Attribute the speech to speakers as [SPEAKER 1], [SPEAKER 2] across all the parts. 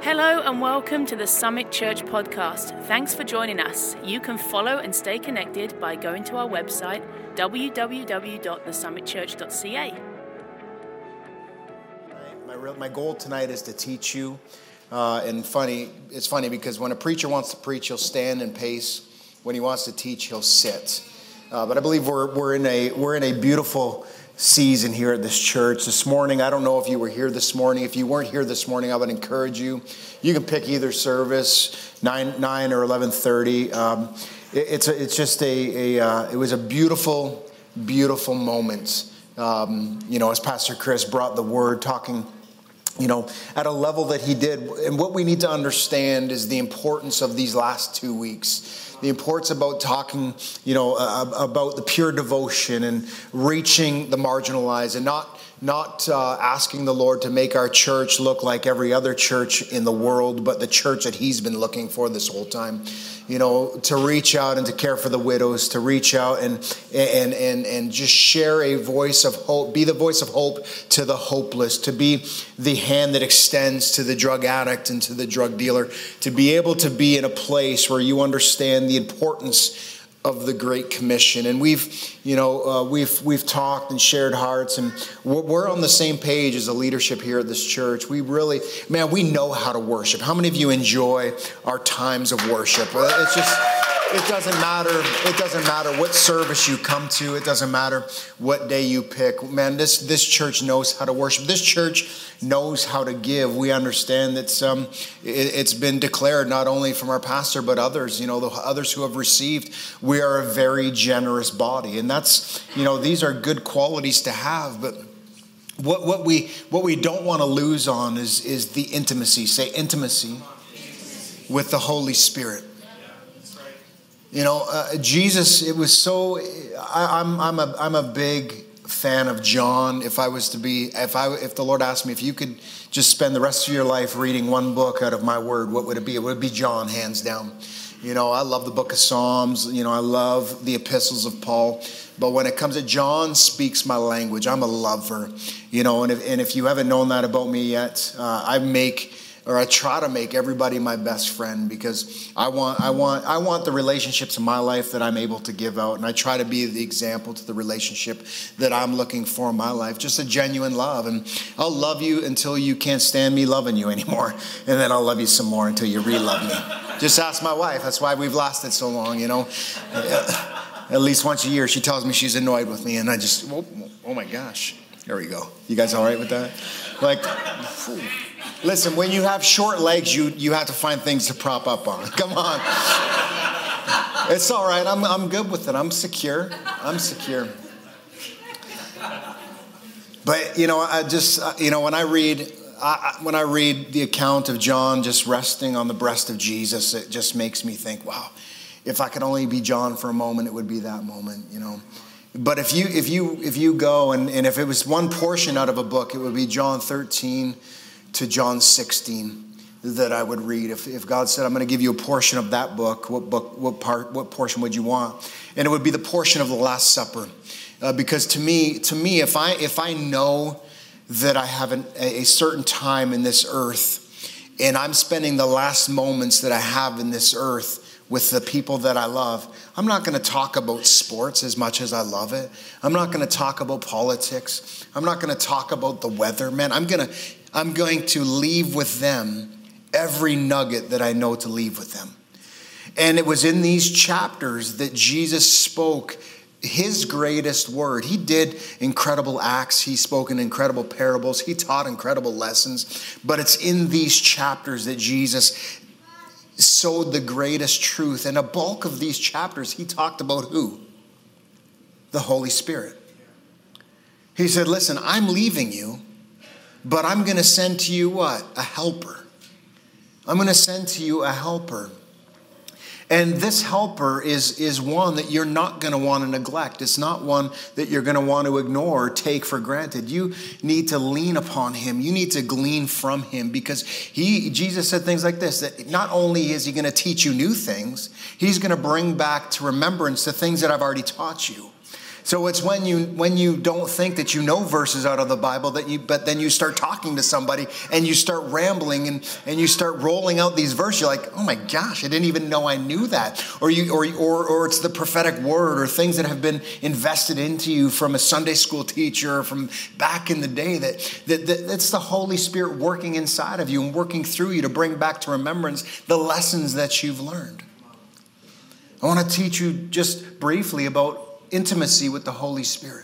[SPEAKER 1] Hello and welcome to the Summit Church podcast. Thanks for joining us. You can follow and stay connected by going to our website, www.thesummitchurch.ca.
[SPEAKER 2] My goal tonight is to teach you, it's funny because when a preacher wants to preach, he'll stand and pace. When he wants to teach, he'll sit. But I believe we're in a beautiful season here at this church. This morning, I don't know if you were here this morning. If you weren't here this morning, I would encourage you. You can pick either service, 9 or 11:30. It was a beautiful, beautiful moment. As Pastor Chris brought the word, talking, at a level that he did. And what we need to understand is the importance of these last 2 weeks. The importance about talking, about the pure devotion and reaching the marginalized, and not asking the Lord to make our church look like every other church in the world, but the church that He's been looking for this whole time. To reach out and to care for the widows, to reach out and just share a voice of hope, be the voice of hope to the hopeless, to be the hand that extends to the drug addict and to the drug dealer, to be able to be in a place where you understand the importance of the Great Commission. And we've talked and shared hearts, and we're on the same page as the leadership here at this church. We know how to worship. How many of you enjoy our times of worship? It doesn't matter. It doesn't matter what service you come to. It doesn't matter what day you pick. Man, this church knows how to worship. This church knows how to give. We understand that it's been declared not only from our pastor but others. The others who have received. We are a very generous body, and that's these are good qualities to have. But what we don't want to lose on is the intimacy. Say intimacy with the Holy Spirit. Jesus, it was so, I'm a big fan of John. If the Lord asked me if you could just spend the rest of your life reading one book out of my word, what would it be? It would be John, hands down. I love the book of Psalms. I love the epistles of Paul. But when it comes to John speaks my language. I'm a lover, and if you haven't known that about me yet, I try to make everybody my best friend, because I want the relationships in my life that I'm able to give out, and I try to be the example to the relationship that I'm looking for in my life. Just a genuine love, and I'll love you until you can't stand me loving you anymore, and then I'll love you some more until you re-love me. Just ask my wife. That's why we've lasted so long. At least once a year, she tells me she's annoyed with me, and I just, oh my gosh, there we go. You guys all right with that? Whew. Listen, when you have short legs, you have to find things to prop up on. Come on. It's all right. I'm good with it. I'm secure. But, when I read the account of John just resting on the breast of Jesus, it just makes me think, wow, if I could only be John for a moment, it would be that moment, But if you go and if it was one portion out of a book, it would be John 13 to John 16 that I would read. If God said, I'm going to give you a portion of that book, what portion would you want? And it would be the portion of the Last Supper. Because to me, if I know that I have a certain time in this earth, and I'm spending the last moments that I have in this earth with the people that I love, I'm not going to talk about sports as much as I love it. I'm not going to talk about politics. I'm not going to talk about the weather. Man, I'm going to leave with them every nugget that I know to leave with them. And it was in these chapters that Jesus spoke His greatest word. He did incredible acts. He spoke in incredible parables. He taught incredible lessons. But it's in these chapters that Jesus sowed the greatest truth. And a bulk of these chapters, He talked about who? The Holy Spirit. He said, listen, I'm leaving you, but I'm going to send to you what? A helper. I'm going to send to you a helper. And this helper is one that you're not going to want to neglect. It's not one that you're going to want to ignore or take for granted. You need to lean upon Him. You need to glean from Him, because Jesus said things like this, that not only is He going to teach you new things, He's going to bring back to remembrance the things that I've already taught you. So it's when you don't think that you know verses out of the Bible but then you start talking to somebody and you start rambling and you start rolling out these verses. You're like, oh my gosh, I didn't even know I knew that. Or it's the prophetic word or things that have been invested into you from a Sunday school teacher or from back in the day that's the Holy Spirit working inside of you and working through you to bring back to remembrance the lessons that you've learned. I want to teach you just briefly about intimacy with the Holy Spirit.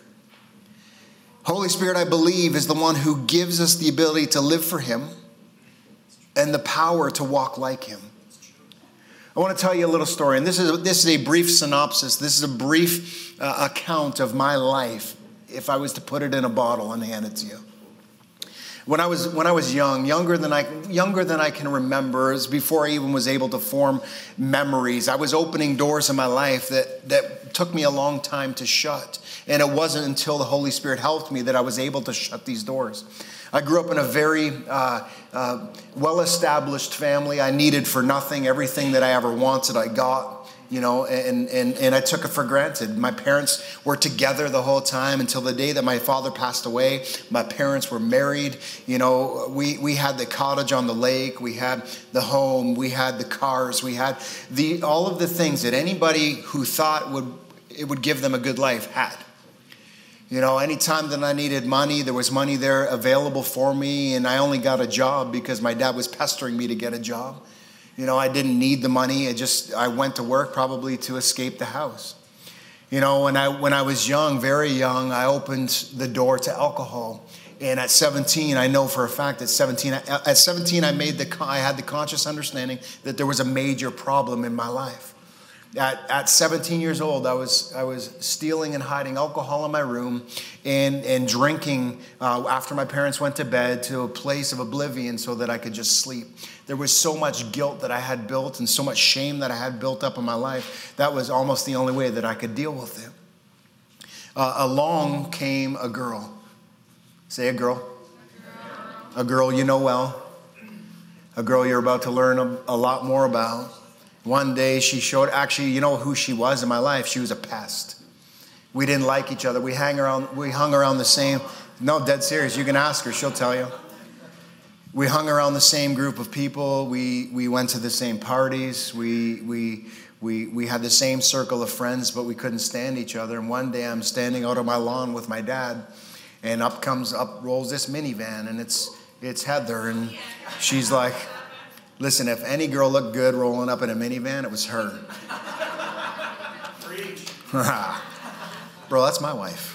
[SPEAKER 2] Holy Spirit, I believe, is the one who gives us the ability to live for him and the power to walk like him. I want to tell you a little story, and this is a brief synopsis. This is a brief account of my life, if I was to put it in a bottle and hand it to you. When I was younger than I can remember, it was before I even was able to form memories. I was opening doors in my life that took me a long time to shut. And it wasn't until the Holy Spirit helped me that I was able to shut these doors. I grew up in a very well-established family. I needed for nothing. Everything that I ever wanted, I got. And I took it for granted. My parents were together the whole time until the day that my father passed away. My parents were married. We had the cottage on the lake. We had the home. We had the cars. We had all of the things that anybody who thought it would give them a good life had. Anytime that I needed money, there was money there available for me. And I only got a job because my dad was pestering me to get a job. I didn't need the money. I went to work probably to escape the house. When I was young, very young, I opened the door to alcohol. And at 17, I know for a fact at 17 I had the conscious understanding that there was a major problem in my life. At 17 years old, I was stealing and hiding alcohol in my room and drinking after my parents went to bed to a place of oblivion so that I could just sleep. There was so much guilt that I had built and so much shame that I had built up in my life. That was almost the only way that I could deal with it. Along came a girl. Say a girl. A girl you know well. A girl you're about to learn a lot more about. One day she showed, actually, you know who she was in my life? She was a pest. We didn't like each other. We hung around the same, no, dead serious. You can ask her, she'll tell you. We hung around the same group of people. We went to the same parties. We had the same circle of friends, but we couldn't stand each other. And one day I'm standing out on my lawn with my dad, and up rolls this minivan, and it's Heather, and she's like, listen, if any girl looked good rolling up in a minivan, it was her. Bro, that's my wife.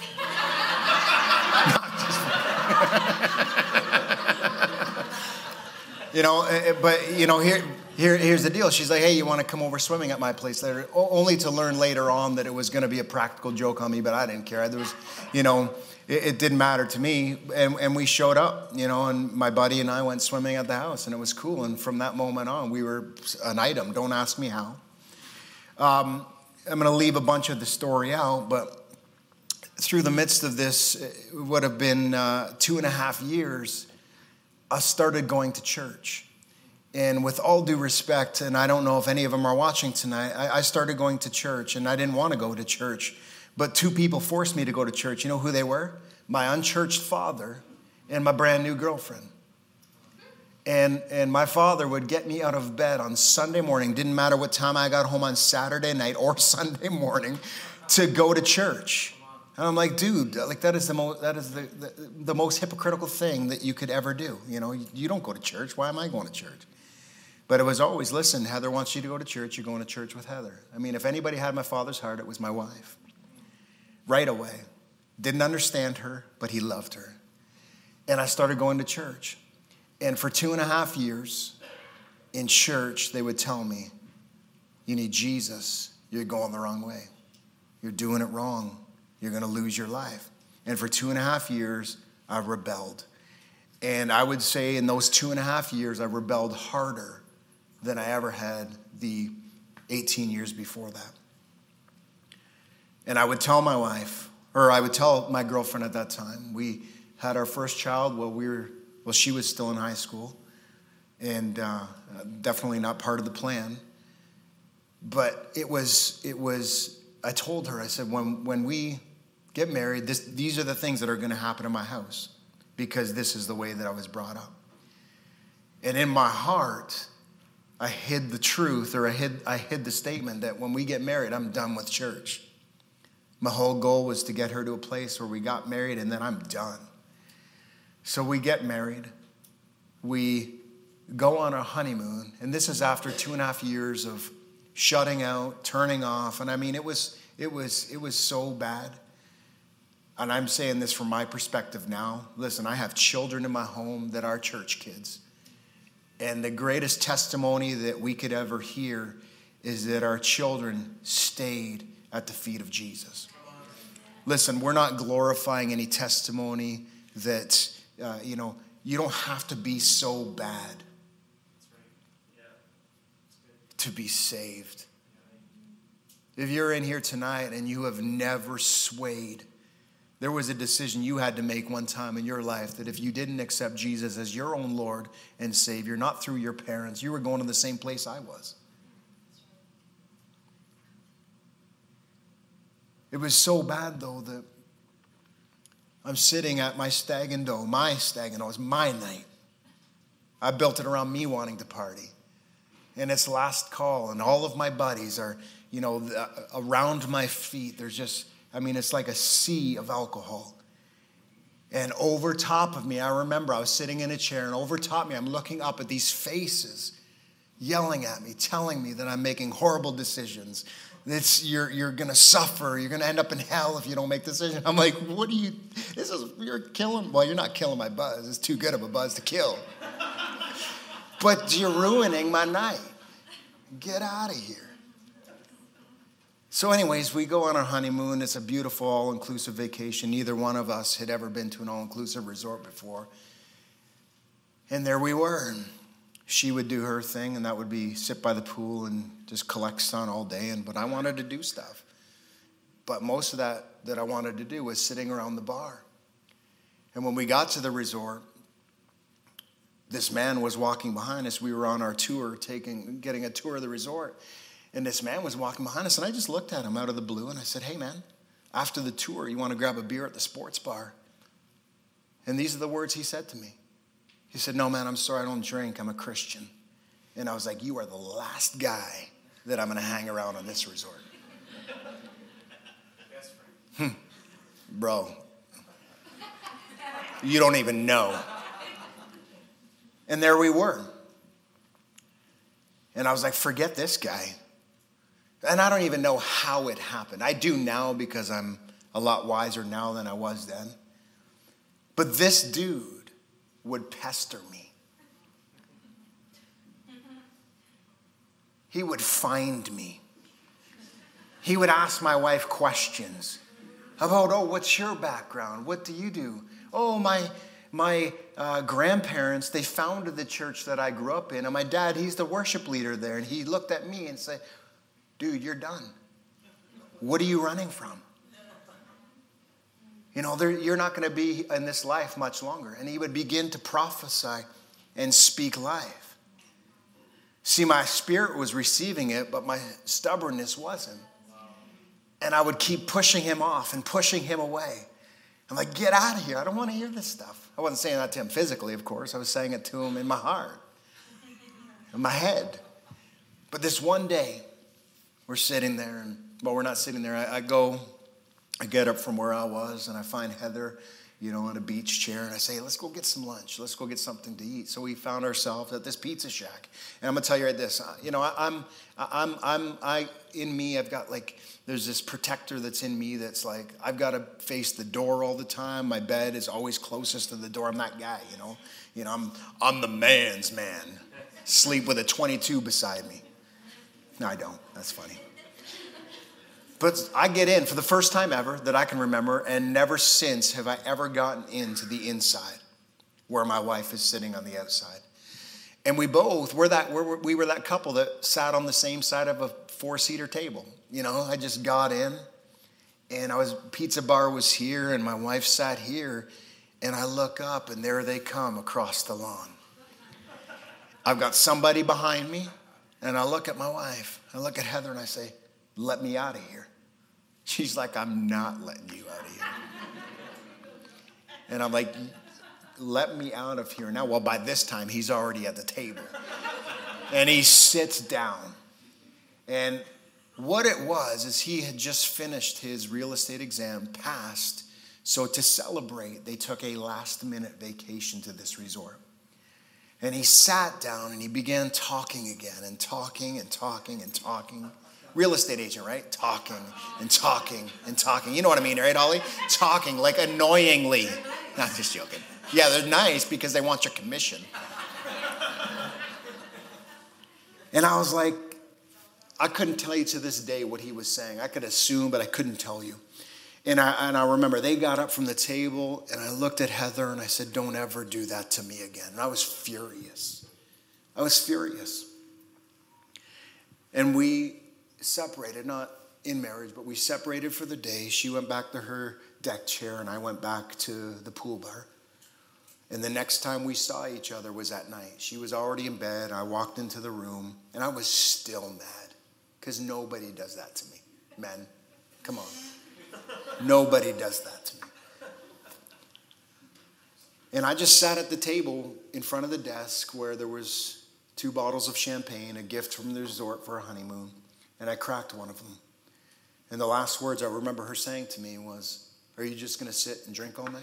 [SPEAKER 2] Here's the deal. She's like, hey, you want to come over swimming at my place later? Only to learn later on that it was going to be a practical joke on me, but I didn't care. There was, it didn't matter to me. And we showed up, and my buddy and I went swimming at the house, and it was cool. And from that moment on, we were an item. Don't ask me how. I'm going to leave a bunch of the story out, but through the midst of this, it would have been 2.5 years, I started going to church. And with all due respect, and I don't know if any of them are watching tonight, I started going to church, and I didn't want to go to church. But 2 people forced me to go to church. You know who they were? My unchurched father and my brand new girlfriend. And my father would get me out of bed on Sunday morning, didn't matter what time I got home on Saturday night or Sunday morning, to go to church. And I'm like, dude, like that is the most hypocritical thing that you could ever do. You don't go to church. Why am I going to church? But it was always, listen, Heather wants you to go to church. You're going to church with Heather. I mean, if anybody had my father's heart, it was my wife. Right away. Didn't understand her, but he loved her. And I started going to church. And for 2.5 years in church, they would tell me, you need Jesus. You're going the wrong way. You're doing it wrong. You're going to lose your life. And for 2.5 years, I rebelled. And I would say in those 2.5 years, I rebelled harder than I ever had the 18 years before that. And I would tell my wife, or I would tell my girlfriend at that time, we had our first child while she was still in high school, and definitely not part of the plan. But it was. I told her, I said, when we get married. These are the things that are going to happen in my house because this is the way that I was brought up. And in my heart, I hid the truth, or I hid the statement that when we get married, I'm done with church. My whole goal was to get her to a place where we got married and then I'm done. So we get married. We go on our honeymoon. And this is after 2.5 years of shutting out, turning off. And I mean, it was so bad. And I'm saying this from my perspective now. Listen, I have children in my home that are church kids. And the greatest testimony that we could ever hear is that our children stayed at the feet of Jesus. Listen, we're not glorifying any testimony that, you don't have to be so bad to be saved. If you're in here tonight and you have never swayed, there was a decision you had to make one time in your life that if you didn't accept Jesus as your own Lord and Savior, not through your parents, you were going to the same place I was. It was so bad, though, that I'm sitting at my stag and dough. My stag and dough is my night. I built it around me wanting to party. And it's last call, and all of my buddies are, around my feet. There's just, it's like a sea of alcohol. And over top of me, I remember I was sitting in a chair, and over top of me, I'm looking up at these faces yelling at me, telling me that I'm making horrible decisions. You're going to suffer. You're going to end up in hell if you don't make decisions. I'm like, you're killing, well, you're not killing my buzz. It's too good of a buzz to kill. But you're ruining my night. Get out of here. So anyways, we go on our honeymoon. It's a beautiful all-inclusive vacation. Neither one of us had ever been to an all-inclusive resort before. And there we were. And she would do her thing, and that would be sit by the pool and just collect sun all day. But I wanted to do stuff. But most of that I wanted to do was sitting around the bar. And when we got to the resort, this man was walking behind us. We were on our tour, getting a tour of the resort. And this man was walking behind us, and I just looked at him out of the blue, and I said, hey, man, after the tour, you want to grab a beer at the sports bar? And these are the words he said to me. He said, no, man, I'm sorry, I don't drink. I'm a Christian. And I was like, you are the last guy that I'm going to hang around on this resort. Bro, you don't even know. And there we were. And I was like, forget this guy. And I don't even know how it happened. I do now because I'm a lot wiser now than I was then. But this dude would pester me. He would find me. He would ask my wife questions about, what's your background? What do you do? My grandparents, they founded the church that I grew up in. And my dad, he's the worship leader there. And he looked at me and said, dude, you're done. What are you running from? You're not going to be in this life much longer. And he would begin to prophesy and speak life. See, my spirit was receiving it, but my stubbornness wasn't. And I would keep pushing him off and pushing him away. I'm like, get out of here. I don't want to hear this stuff. I wasn't saying that to him physically, of course. I was saying it to him in my heart, in my head. But this one day, we're sitting there, we're not sitting there. I get up from where I was, and I find Heather, on a beach chair, and I say, let's go get some lunch. Let's go get something to eat. So we found ourselves at this pizza shack. And I'm going to tell you this, in me, I've got there's this protector that's in me that's like, I've got to face the door all the time. My bed is always closest to the door. I'm that guy, I'm the man's man. Sleep with a 22 beside me. No, I don't. That's funny. But I get in for the first time ever that I can remember, and never since have I ever gotten into the inside where my wife is sitting on the outside. And we were that couple that sat on the same side of a 4-seater table. I just got in, and pizza bar was here, and my wife sat here, and I look up, and there they come across the lawn. I've got somebody behind me, and I look at my wife. I look at Heather, and I say, let me out of here. She's like, I'm not letting you out of here. And I'm like, let me out of here now. Well, by this time, he's already at the table. And he sits down. And what it was is he had just finished his real estate exam, passed. So to celebrate, they took a last-minute vacation to this resort. And he sat down and he began talking again and talking and talking and talking. Real estate agent, right? Talking and talking and talking. You know what I mean, right, Ollie? Talking like annoyingly. Not just joking. Yeah, they're nice because they want your commission. And I was like, I couldn't tell you to this day what he was saying. I could assume, but I couldn't tell you. And I remember they got up from the table, and I looked at Heather, and I said, don't ever do that to me again. And I was furious. I was furious. And we separated, not in marriage, but we separated for the day. She went back to her deck chair, and I went back to the pool bar. And the next time we saw each other was at night. She was already in bed. I walked into the room, and I was still mad because nobody does that to me. Men, come on. Nobody does that to me. And I just sat at the table in front of the desk where there was 2 bottles of champagne, a gift from the resort for a honeymoon, and I cracked one of them. And the last words I remember her saying to me was, are you just going to sit and drink all night?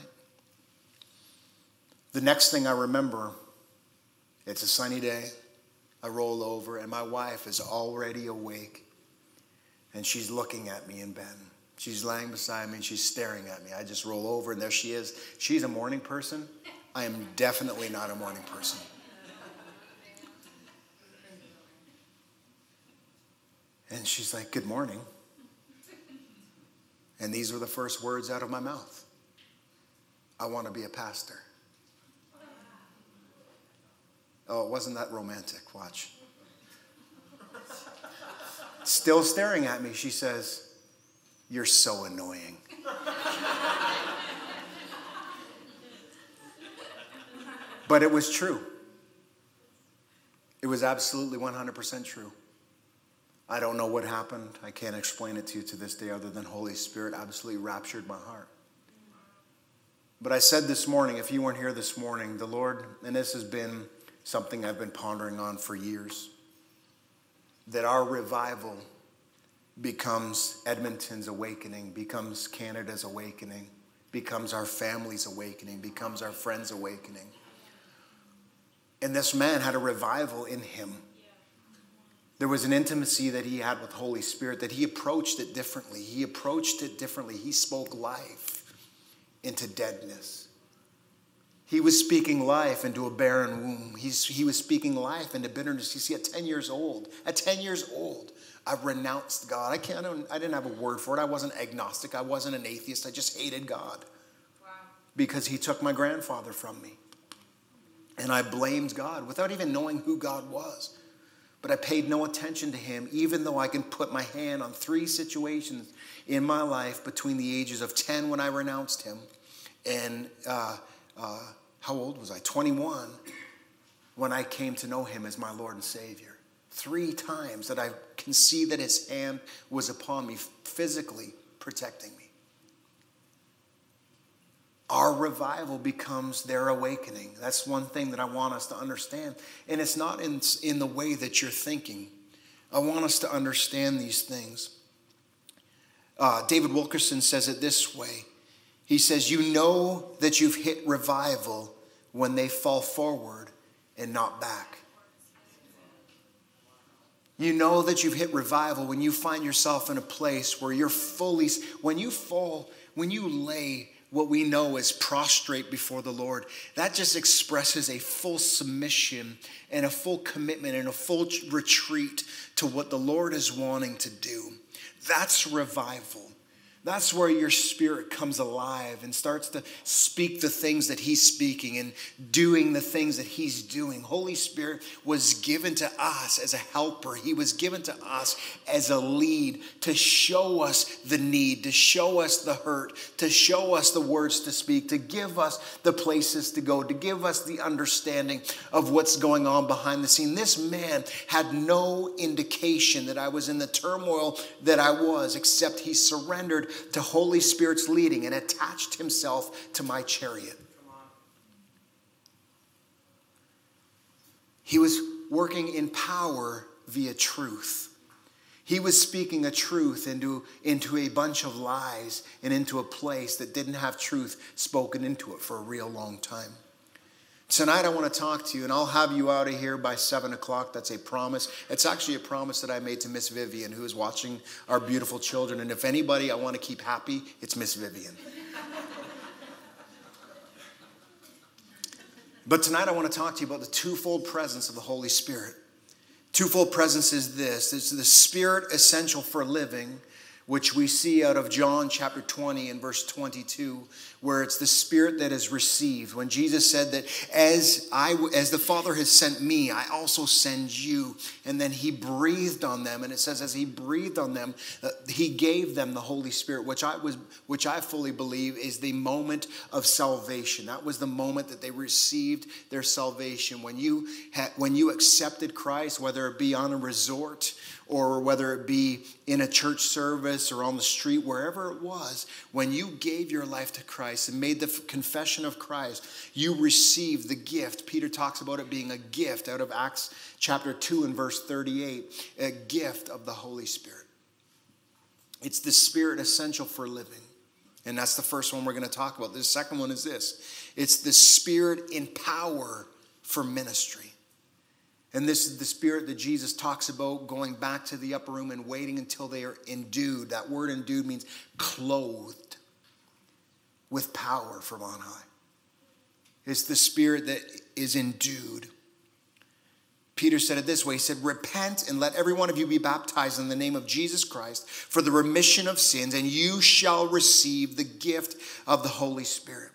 [SPEAKER 2] The next thing I remember, it's a sunny day. I roll over, and my wife is already awake, and she's looking at me in bed. She's laying beside me, and she's staring at me. I just roll over, and there she is. She's a morning person. I am definitely not a morning person. And she's like, good morning. And these were the first words out of my mouth. I want to be a pastor. Oh, it wasn't that romantic. Watch. Still staring at me, she says, you're so annoying. But it was true. It was absolutely 100% true. I don't know what happened. I can't explain it to you to this day other than Holy Spirit absolutely raptured my heart. But I said this morning, if you weren't here this morning, the Lord, and this has been something I've been pondering on for years, that our revival becomes Edmonton's awakening, becomes Canada's awakening, becomes our family's awakening, becomes our friends' awakening. And this man had a revival in him. There was an intimacy that he had with Holy Spirit, that he approached it differently. He approached it differently. He spoke life into deadness. He was speaking life into a barren womb. He was speaking life into bitterness. You see, at 10 years old, I renounced God. I didn't have a word for it. I wasn't agnostic. I wasn't an atheist. I just hated God. Wow. Because he took my grandfather from me. And I blamed God without even knowing who God was. But I paid no attention to him, even though I can put my hand on 3 situations in my life between the ages of 10 when I renounced him and how old was I? 21 when I came to know him as my Lord and Savior. 3 times that I can see that his hand was upon me, physically protecting me. Our revival becomes their awakening. That's one thing that I want us to understand. And it's not in the way that you're thinking. I want us to understand these things. David Wilkerson says it this way. He says, you know that you've hit revival when they fall forward and not back. You know that you've hit revival when you find yourself in a place where you're fully, when you lay what we know as prostrate before the Lord, that just expresses a full submission and a full commitment and a full retreat to what the Lord is wanting to do. That's revival. That's where your spirit comes alive and starts to speak the things that he's speaking and doing the things that he's doing. Holy Spirit was given to us as a helper. He was given to us as a lead to show us the need, to show us the hurt, to show us the words to speak, to give us the places to go, to give us the understanding of what's going on behind the scene. This man had no indication that I was in the turmoil that I was, except he surrendered to Holy Spirit's leading and attached himself to my chariot. He was working in power via truth. He was speaking a truth into a bunch of lies and into a place that didn't have truth spoken into it for a real long time. Tonight I want to talk to you, and I'll have you out of here by 7 o'clock. That's a promise. It's actually a promise that I made to Miss Vivian, who is watching our beautiful children. And if anybody I want to keep happy, it's Miss Vivian. But tonight I want to talk to you about the twofold presence of the Holy Spirit. Twofold presence is this. It's the Spirit essential for living, which we see out of John chapter 20 and verse 22, where it's the Spirit that is received. When Jesus said that as the Father has sent me, I also send you. And then he breathed on them. And it says as he breathed on them, he gave them the Holy Spirit, which I fully believe is the moment of salvation. That was the moment that they received their salvation. When you accepted Christ, whether it be on a resort or whether it be in a church service or on the street, wherever it was, when you gave your life to Christ and made the confession of Christ, you received the gift. Peter talks about it being a gift out of Acts chapter 2 and verse 38, a gift of the Holy Spirit. It's the Spirit essential for living. And that's the first one we're going to talk about. The second one is this. It's the Spirit in power for ministry. And this is the Spirit that Jesus talks about going back to the upper room and waiting until they are endued. That word endued means clothed with power from on high. It's the Spirit that is endued. Peter said it this way. He said, repent and let every one of you be baptized in the name of Jesus Christ for the remission of sins, and you shall receive the gift of the Holy Spirit.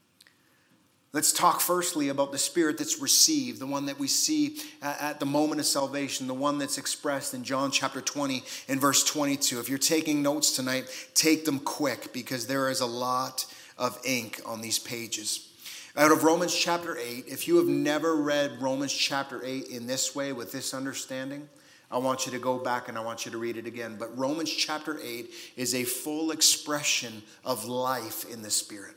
[SPEAKER 2] Let's talk firstly about the Spirit that's received, the one that we see at the moment of salvation, the one that's expressed in John chapter 20 and verse 22. If you're taking notes tonight, take them quick because there is a lot of ink on these pages. Out of Romans chapter 8, if you have never read Romans chapter 8 in this way with this understanding, I want you to go back and I want you to read it again. But Romans chapter 8 is a full expression of life in the Spirit.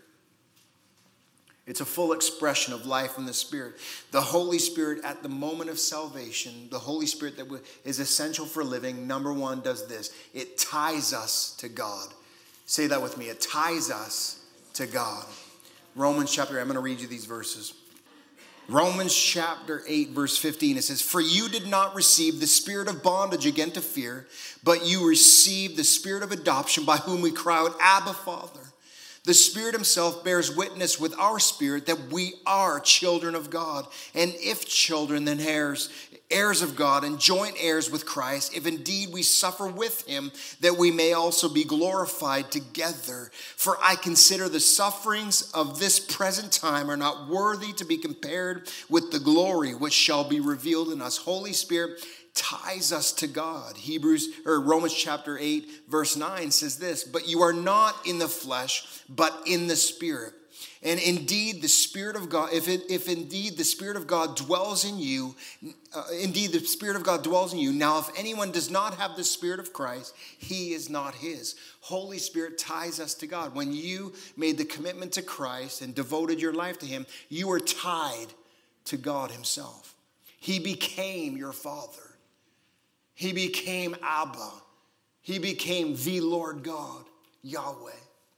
[SPEAKER 2] It's a full expression of life in the Spirit. The Holy Spirit at the moment of salvation, the Holy Spirit that is essential for living, number one, does this. It ties us to God. Say that with me. It ties us to God. Romans chapter 8, I'm going to read you these verses. Romans chapter 8, verse 15, it says, for you did not receive the spirit of bondage again to fear, but you received the Spirit of adoption by whom we cry out, Abba, Father. The Spirit himself bears witness with our spirit that we are children of God. And if children, then heirs of God and joint heirs with Christ, if indeed we suffer with him, that we may also be glorified together. For I consider the sufferings of this present time are not worthy to be compared with the glory which shall be revealed in us. Holy Spirit ties us to God. Romans chapter 8 verse 9 says this, but you are not in the flesh, but in the Spirit. And indeed the Spirit of God, if indeed the Spirit of God dwells in you, indeed the Spirit of God dwells in you. Now if anyone does not have the Spirit of Christ, he is not his. Holy Spirit ties us to God. When you made the commitment to Christ and devoted your life to him, you were tied to God himself. He became your Father. He became Abba. He became the Lord God, Yahweh.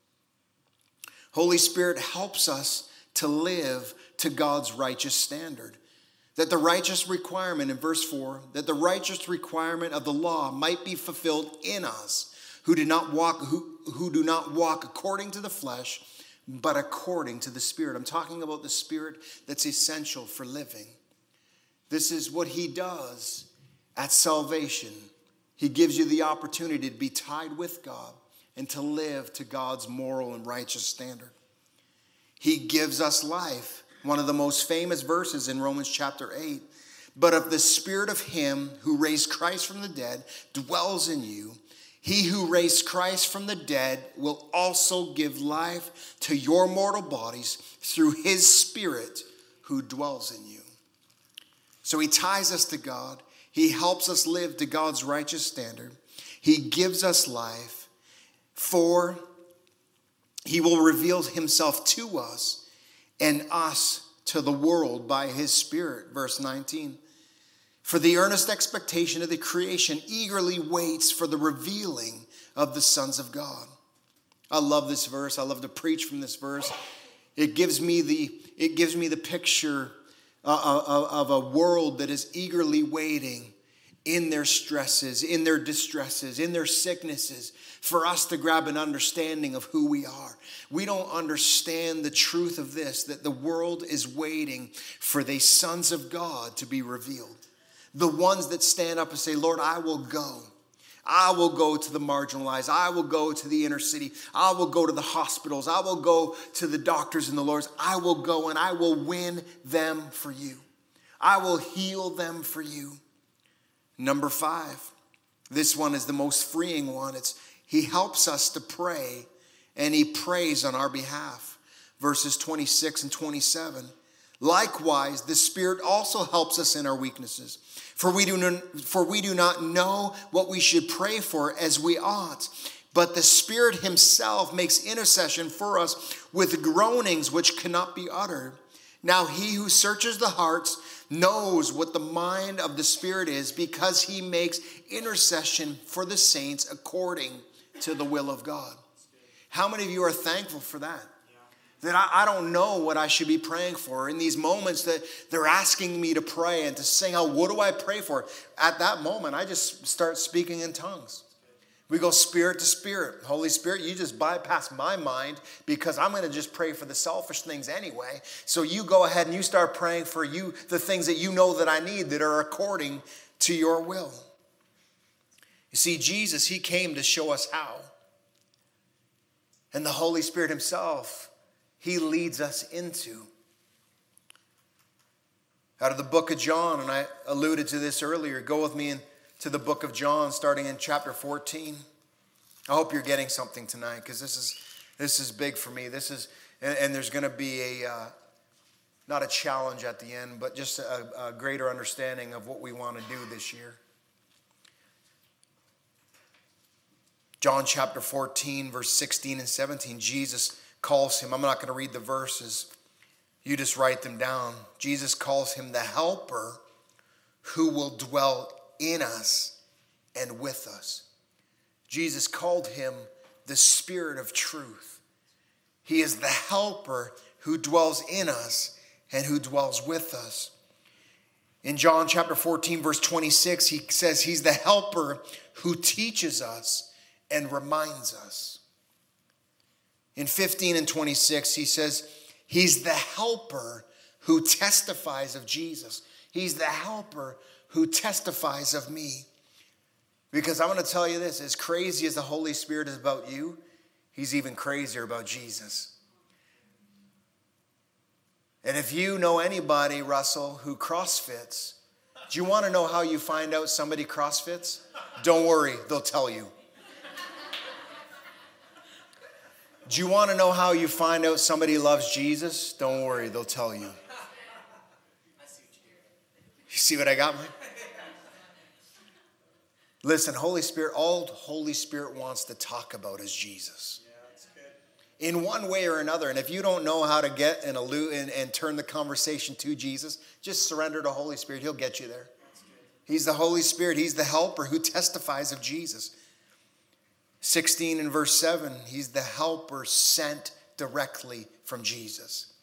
[SPEAKER 2] Holy Spirit helps us to live to God's righteous standard. That the righteous requirement in verse 4, that the righteous requirement of the law might be fulfilled in us, who do not walk according to the flesh, but according to the Spirit. I'm talking about the Spirit that's essential for living. This is what he does at salvation. He gives you the opportunity to be tied with God, and to live to God's moral and righteous standard. He gives us life. One of the most famous verses in Romans chapter 8. But if the Spirit of him who raised Christ from the dead dwells in you, he who raised Christ from the dead will also give life to your mortal bodies through his Spirit who dwells in you. So he ties us to God. He helps us live to God's righteous standard. He gives us life. For he will reveal himself to us and us to the world by his Spirit. Verse 19. For the earnest expectation of the creation eagerly waits for the revealing of the sons of God. I love this verse. I love to preach from this verse. It gives me the picture of a world that is eagerly waiting in their stresses, in their distresses, in their sicknesses, for us to grab an understanding of who we are. We don't understand the truth of this, that the world is waiting for the sons of God to be revealed. The ones that stand up and say, Lord, I will go. I will go to the marginalized. I will go to the inner city. I will go to the hospitals. I will go to the doctors and the lawyers. I will go and I will win them for you. I will heal them for you. Number 5. This one is the most freeing one. He helps us to pray, and he prays on our behalf. Verses 26 and 27. Likewise, the Spirit also helps us in our weaknesses. For we do not know what we should pray for as we ought. But the Spirit himself makes intercession for us with groanings which cannot be uttered. Now he who searches the hearts knows what the mind of the Spirit is, because he makes intercession for the saints according to the will of God. How many of you are thankful for that? That I don't know what I should be praying for. In these moments that they're asking me to pray and to sing out, what do I pray for? At that moment, I just start speaking in tongues. We go spirit to spirit. Holy Spirit, you just bypass my mind, because I'm going to just pray for the selfish things anyway. So you go ahead and you start praying for you, the things that you know that I need that are according to your will. You see, Jesus, he came to show us how. And the Holy Spirit himself, he leads us into. Out of the book of John, and I alluded to this earlier, go with me to the book of John, starting in chapter 14. I hope you're getting something tonight, because this is big for me. And there's going to be not a challenge at the end, but just a greater understanding of what we want to do this year. John chapter 14, verse 16 and 17, Jesus calls him, I'm not going to read the verses, you just write them down. Jesus calls him the helper who will dwell in us and with us. Jesus called him the Spirit of truth. He is the helper who dwells in us and who dwells with us. In John chapter 14, verse 26, he says he's the helper who teaches us and reminds us. In 15 and 26, he says, he's the helper who testifies of Jesus. He's the helper who testifies of me. Because I'm going to tell you this, as crazy as the Holy Spirit is about you, he's even crazier about Jesus. And if you know anybody, Russell, who CrossFits, do you want to know how you find out somebody CrossFits? Don't worry, they'll tell you. Do you want to know how you find out somebody loves Jesus? Don't worry, they'll tell you. You see what I got, Mike? Listen, Holy Spirit, all Holy Spirit wants to talk about is Jesus.
[SPEAKER 3] Yeah, that's good.
[SPEAKER 2] In one way or another. And if you don't know how to get and turn the conversation to Jesus, just surrender to Holy Spirit. He'll get you there. He's the Holy Spirit. He's the helper who testifies of Jesus. 16 and verse 7, he's the helper sent directly from Jesus.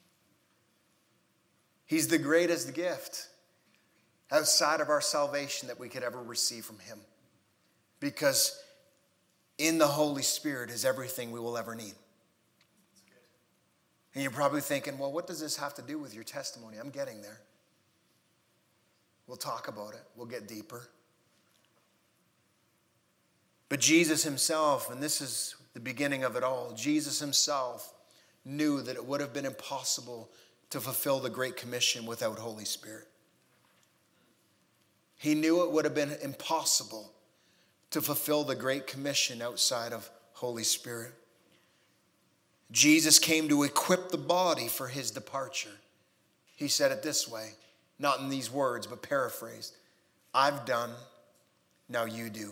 [SPEAKER 2] He's the greatest gift outside of our salvation that we could ever receive from him. Because in the Holy Spirit is everything we will ever need. And you're probably thinking, well, what does this have to do with your testimony? I'm getting there. We'll talk about it. We'll get deeper. But Jesus himself, and this is the beginning of it all, Jesus himself knew that it would have been impossible to fulfill the Great Commission without Holy Spirit. He knew it would have been impossible to fulfill the Great Commission outside of Holy Spirit. Jesus came to equip the body for his departure. He said it this way, not in these words, but paraphrased. I've done, now you do.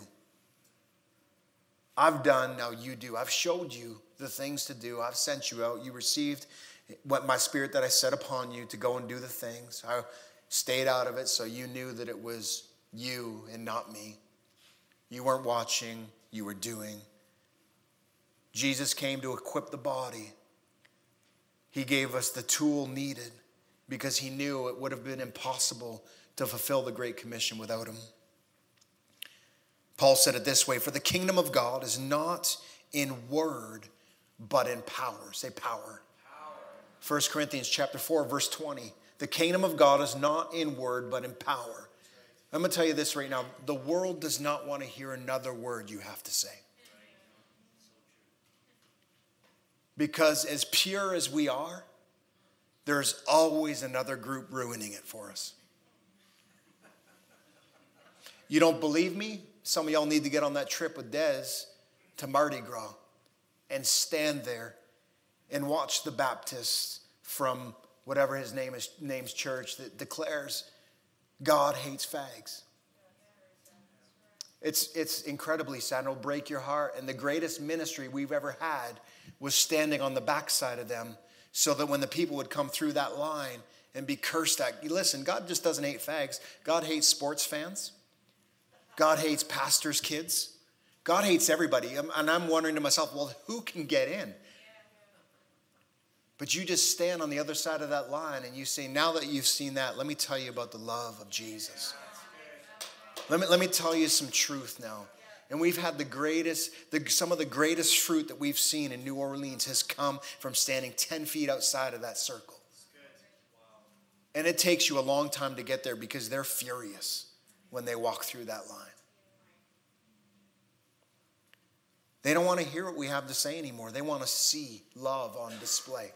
[SPEAKER 2] I've done, now you do. I've showed you the things to do. I've sent you out. You received what my spirit that I set upon you to go and do the things. I stayed out of it so you knew that it was you and not me. You weren't watching, you were doing. Jesus came to equip the body. He gave us the tool needed because he knew it would have been impossible to fulfill the Great Commission without him. Paul said it this way, for the kingdom of God is not in word, but in power. Say power. 1 Corinthians chapter 4, verse 20. The kingdom of God is not in word, but in power. I'm going to tell you this right now. The world does not want to hear another word you have to say. Because as pure as we are, there's always another group ruining it for us. You don't believe me? Some of y'all need to get on that trip with Des to Mardi Gras and stand there and watch the Baptists from whatever his name's church that declares God hates fags. It's incredibly sad. It'll break your heart. And the greatest ministry we've ever had was standing on the backside of them so that when the people would come through that line and be cursed at. Listen, God just doesn't hate fags. God hates sports fans. God hates pastors' kids. God hates everybody. And I'm wondering to myself, well, who can get in? But you just stand on the other side of that line and you say, now that you've seen that, let me tell you about the love of Jesus. Let me tell you some truth now. And we've had some of the greatest fruit that we've seen in New Orleans has come from standing 10 feet outside of that circle. And it takes you a long time to get there because they're furious when they walk through that line. They don't want to hear what we have to say anymore. They want to see love on display.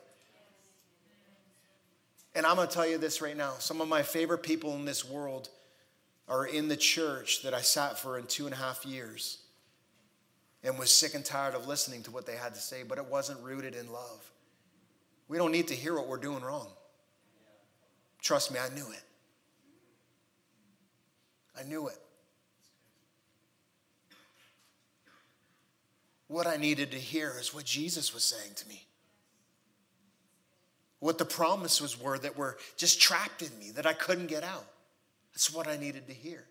[SPEAKER 2] And I'm going to tell you this right now. Some of my favorite people in this world are in the church that I sat for in 2.5 years and was sick and tired of listening to what they had to say, but it wasn't rooted in love. We don't need to hear what we're doing wrong. Trust me, I knew it. I knew it. What I needed to hear is what Jesus was saying to me. What the promises were that were just trapped in me, that I couldn't get out. That's what I needed to hear.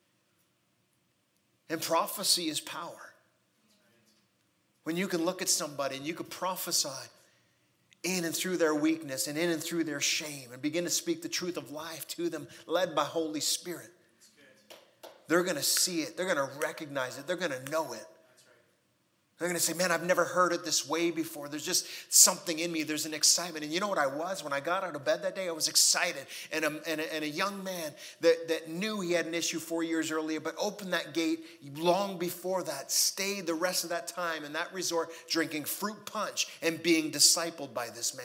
[SPEAKER 2] And prophecy is power. When you can look at somebody and you can prophesy in and through their weakness and in and through their shame and begin to speak the truth of life to them, led by Holy Spirit. They're going to see it. They're going to recognize it. They're going to know it. They're going to say, man, I've never heard it this way before. There's just something in me. There's an excitement. And you know what I was? When I got out of bed that day, I was excited. And a young man that knew he had an issue 4 years earlier, but opened that gate long before that, stayed the rest of that time in that resort, drinking fruit punch and being discipled by this man.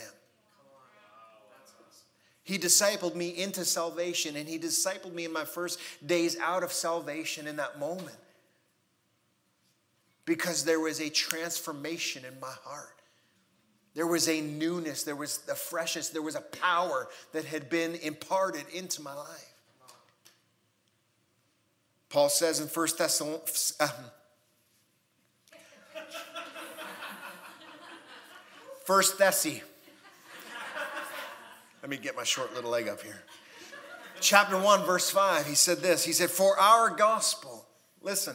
[SPEAKER 2] He discipled me into salvation, and he discipled me in my first days out of salvation in that moment. Because there was a transformation in my heart. There was a newness, there was the freshness, there was a power that had been imparted into my life. Paul says in 1 Thessalonians, First Thessie. Let me get my short little leg up here. Chapter 1, verse 5, he said this. He said, for our gospel, listen,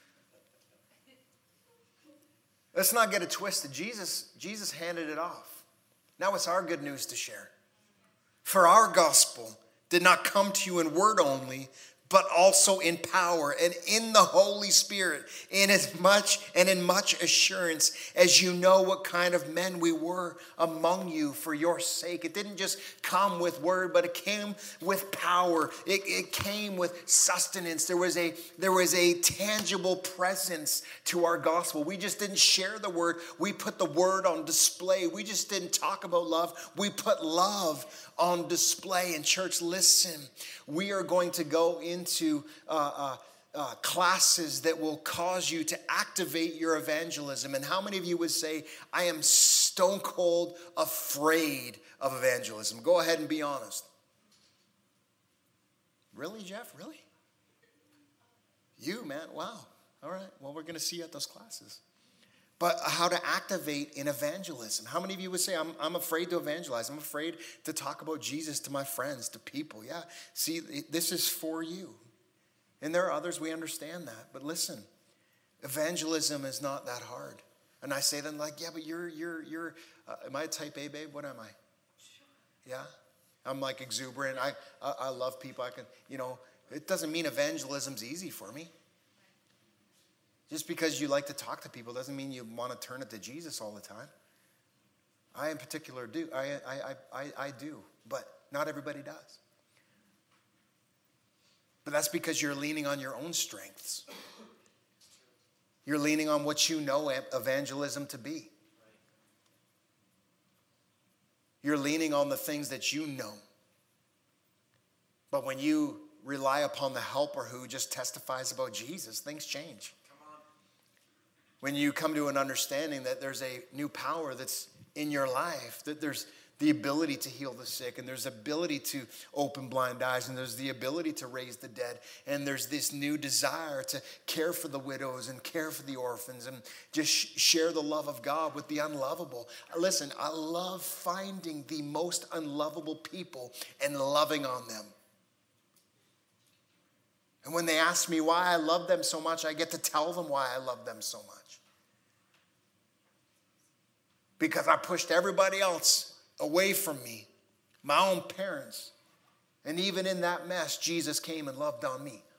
[SPEAKER 2] let's not get it twisted. Jesus handed it off. Now it's our good news to share. For our gospel did not come to you in word only, but also in power and in the Holy Spirit, in much assurance, as you know what kind of men we were among you for your sake. It didn't just come with word, but it came with power. It came with sustenance. There was a tangible presence to our gospel. We just didn't share the word. We put the word on display. We just didn't talk about love. We put love on display. And church, listen, we are going to go into classes that will cause you to activate your evangelism. And how many of you would say, I am stone cold afraid of evangelism? Go ahead and be honest. Really, Jeff? Really? You, man? Wow. All right. Well, we're going to see you at those classes. But how to activate in evangelism. How many of you would say, I'm afraid to evangelize. I'm afraid to talk about Jesus to my friends, to people. Yeah, see, this is for you. And there are others, we understand that. But listen, evangelism is not that hard. And I say to them like, yeah, but you're am I a type A, babe? What am I? Yeah? I'm like exuberant. I love people. I can, it doesn't mean evangelism's easy for me. Just because you like to talk to people doesn't mean you want to turn it to Jesus all the time. I in particular do. I do, but not everybody does. But that's because you're leaning on your own strengths. You're leaning on what you know evangelism to be. You're leaning on the things that you know. But when you rely upon the helper who just testifies about Jesus, things change. When you come to an understanding that there's a new power that's in your life, that there's the ability to heal the sick, and there's the ability to open blind eyes, and there's the ability to raise the dead, and there's this new desire to care for the widows and care for the orphans and just share the love of God with the unlovable. Listen, I love finding the most unlovable people and loving on them. And when they ask me why I love them so much, I get to tell them why I love them so much. Because I pushed everybody else away from me, my own parents. And even in that mess, Jesus came and loved on me.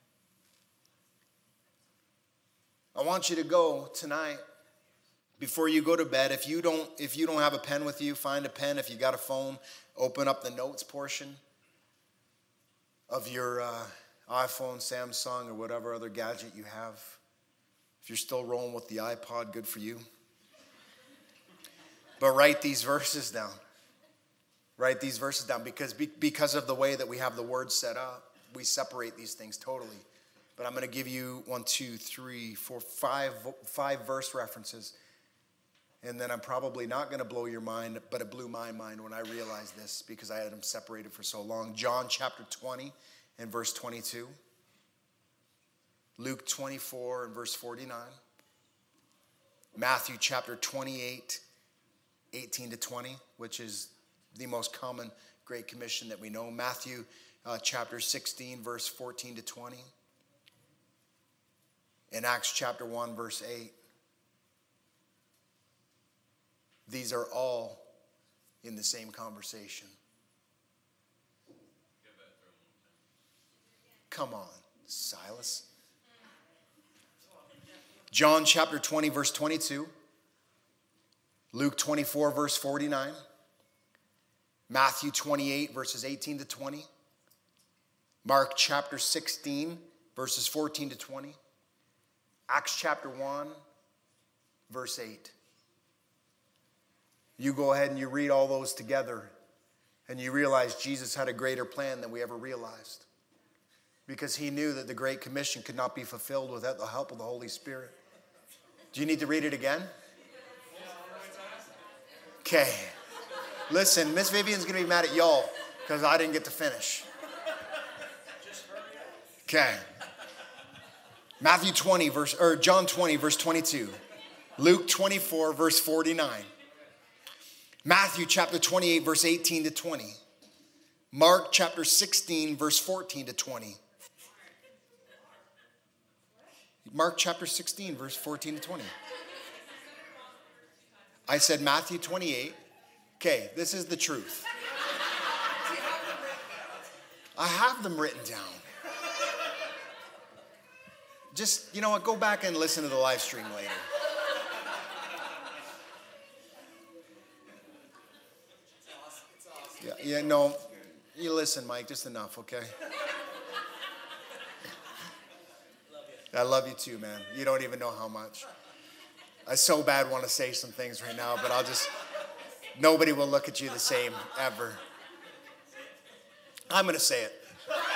[SPEAKER 2] I want you to go tonight, before you go to bed, if you don't have a pen with you, find a pen. If you got a phone, open up the notes portion of your iPhone, Samsung, or whatever other gadget you have. If you're still rolling with the iPod, good for you. But write these verses down. Write these verses down because of the way that we have the word set up, we separate these things totally. But I'm going to give you 5 verse references. And then I'm probably not going to blow your mind, but it blew my mind when I realized this because I had them separated for so long. John chapter 20 and verse 22. Luke 24 and verse 49. Matthew chapter 28, 18 to 20, which is the most common Great Commission that we know. Matthew chapter 16, verse 14 to 20. And Acts chapter 1, verse 8. These are all in the same conversation. Come on, Silas. John chapter 20, verse 22. Luke 24, verse 49. Matthew 28, verses 18 to 20. Mark chapter 16, verses 14 to 20. Acts chapter 1, verse 8. You go ahead and you read all those together, and you realize Jesus had a greater plan than we ever realized. Because he knew that the Great Commission could not be fulfilled without the help of the Holy Spirit. Do you need to read it again? Okay. Listen, Miss Vivian's going to be mad at y'all because I didn't get to finish. Okay. John 20, verse 22. Luke 24, verse 49. Matthew chapter 28, verse 18 to 20. Mark chapter 16, verse 14 to 20. Mark chapter 16, verse 14 to 20. I said Matthew 28. Okay, this is the truth. I have them written down. just, you know what, go back and listen to the live stream later. Yeah, no, you listen, Mike, just enough, okay? I love you too, man. You don't even know how much. I so bad want to say some things right now, but nobody will look at you the same ever. I'm going to say it.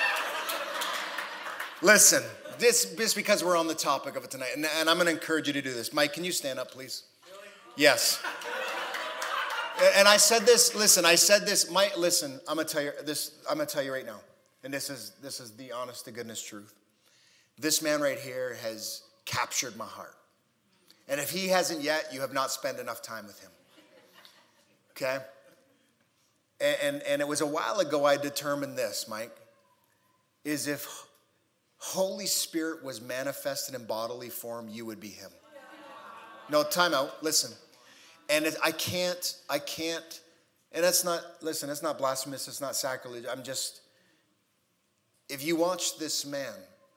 [SPEAKER 2] Listen, this because we're on the topic of it tonight, and I'm going to encourage you to do this. Mike, can you stand up, please? Yes. And I said this, Mike, listen, I'm going to tell you right now, and this is the honest to goodness truth. This man right here has captured my heart. And if he hasn't yet, you have not spent enough time with him. Okay? And it was a while ago I determined this, Mike, is if Holy Spirit was manifested in bodily form, you would be him. No, time out, listen. And I can't, and it's not blasphemous, it's not sacrilege. If you watch this man,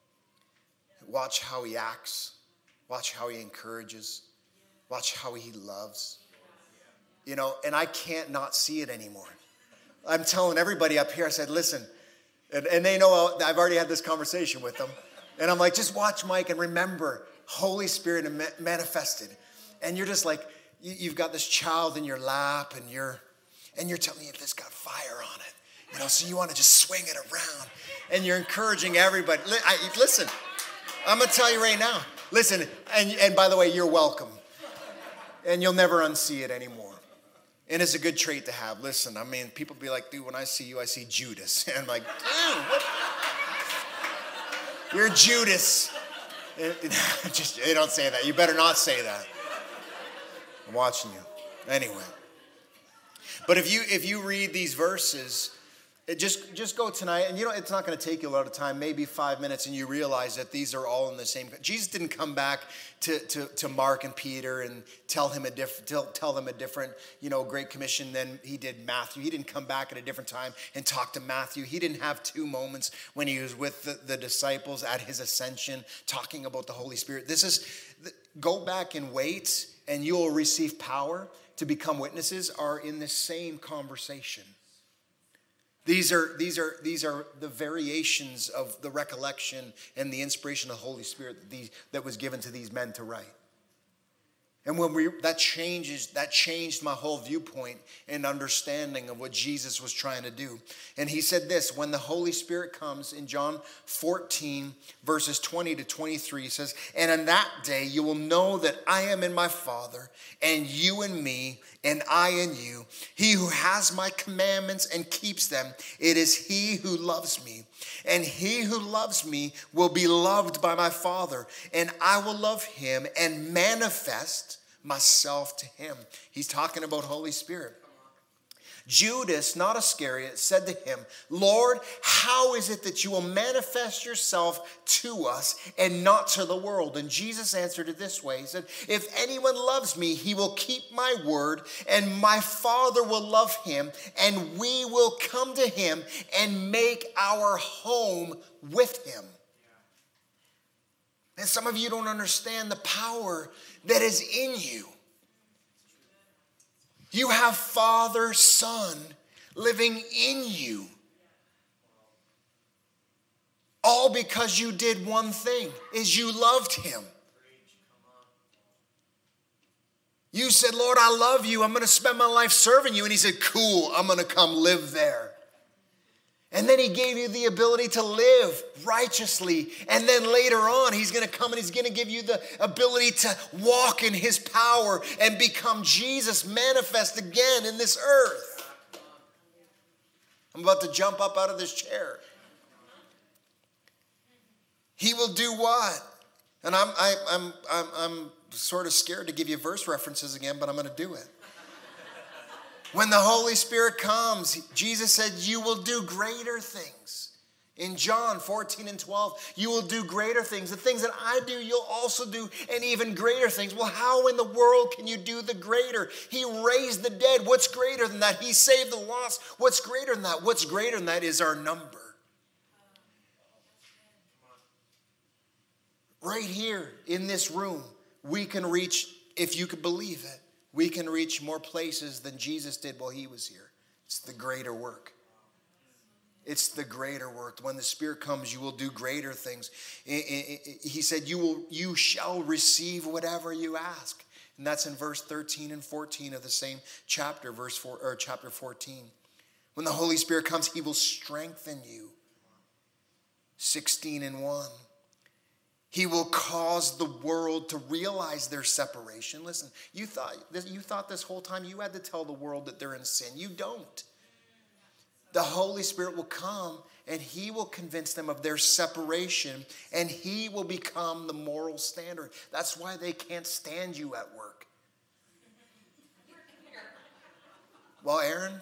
[SPEAKER 2] watch how he acts, watch how he encourages, watch how he loves, you know, and I can't not see it anymore. I'm telling everybody up here, I said, listen, and they know I've already had this conversation with them, and I'm like, just watch Mike and remember Holy Spirit manifested. And you're just like, you've got this child in your lap, and you're telling me it's got fire on it, you know, so you want to just swing it around, and you're encouraging everybody. Listen, I'm going to tell you right now, listen, and by the way, you're welcome, and you'll never unsee it anymore. And it's a good trait to have. Listen, I mean, people be like, dude, when I see you, I see Judas. And I'm like, dude, what? You're Judas. Just, they don't say that. You better not say that. I'm watching you. Anyway. But if you read these verses, just go tonight, and you know, it's not going to take you a lot of time, maybe 5 minutes, and you realize that these are all in the same. Jesus didn't come back to Mark and Peter and tell them a different, you know, Great Commission than he did Matthew. He didn't come back at a different time and talk to Matthew. He didn't have 2 moments when he was with the disciples at his ascension talking about the Holy Spirit. Go back and wait, and you'll receive power to become witnesses, are in the same conversation. These are the variations of the recollection and the inspiration of the Holy Spirit that was given to these men to write. And when that changed my whole viewpoint and understanding of what Jesus was trying to do. And he said this, when the Holy Spirit comes, in John 14, verses 20 to 23, he says, and on that day you will know that I am in my Father, and you in me, and I in you. He who has my commandments and keeps them, it is he who loves me. And he who loves me will be loved by my Father, and I will love him and manifest myself to him. He's talking about Holy Spirit. Judas, not Iscariot, said to him, Lord, how is it that you will manifest yourself to us and not to the world? And Jesus answered it this way. He said, if anyone loves me, he will keep my word, and my Father will love him, and we will come to him and make our home with him. And some of you don't understand the power that is in you. You have Father, Son living in you. All because you did one thing, is you loved him. You said, Lord, I love you. I'm going to spend my life serving you. And he said, cool, I'm going to come live there. And then he gave you the ability to live righteously. And then later on, he's going to come and he's going to give you the ability to walk in his power and become Jesus manifest again in this earth. I'm about to jump up out of this chair. He will do what? And I'm sort of scared to give you verse references again, but I'm going to do it. When the Holy Spirit comes, Jesus said, you will do greater things. In John 14 and 12, you will do greater things. The things that I do, you'll also do, and even greater things. Well, how in the world can you do the greater? He raised the dead. What's greater than that? He saved the lost. What's greater than that? What's greater than that is our number. right here in this room, we can reach, if you could believe it, we can reach more places than Jesus did while he was here. It's the greater work. It's the greater work. When the Spirit comes, you will do greater things. He said, you shall receive whatever you ask. And that's in verse 13 and 14 of the same chapter, chapter 14. When the Holy Spirit comes, he will strengthen you. 16 and 1. He will cause the world to realize their separation. Listen, you thought this whole time you had to tell the world that they're in sin. You don't. The Holy Spirit will come and he will convince them of their separation, and he will become the moral standard. That's why they can't stand you at work. Well, Aaron?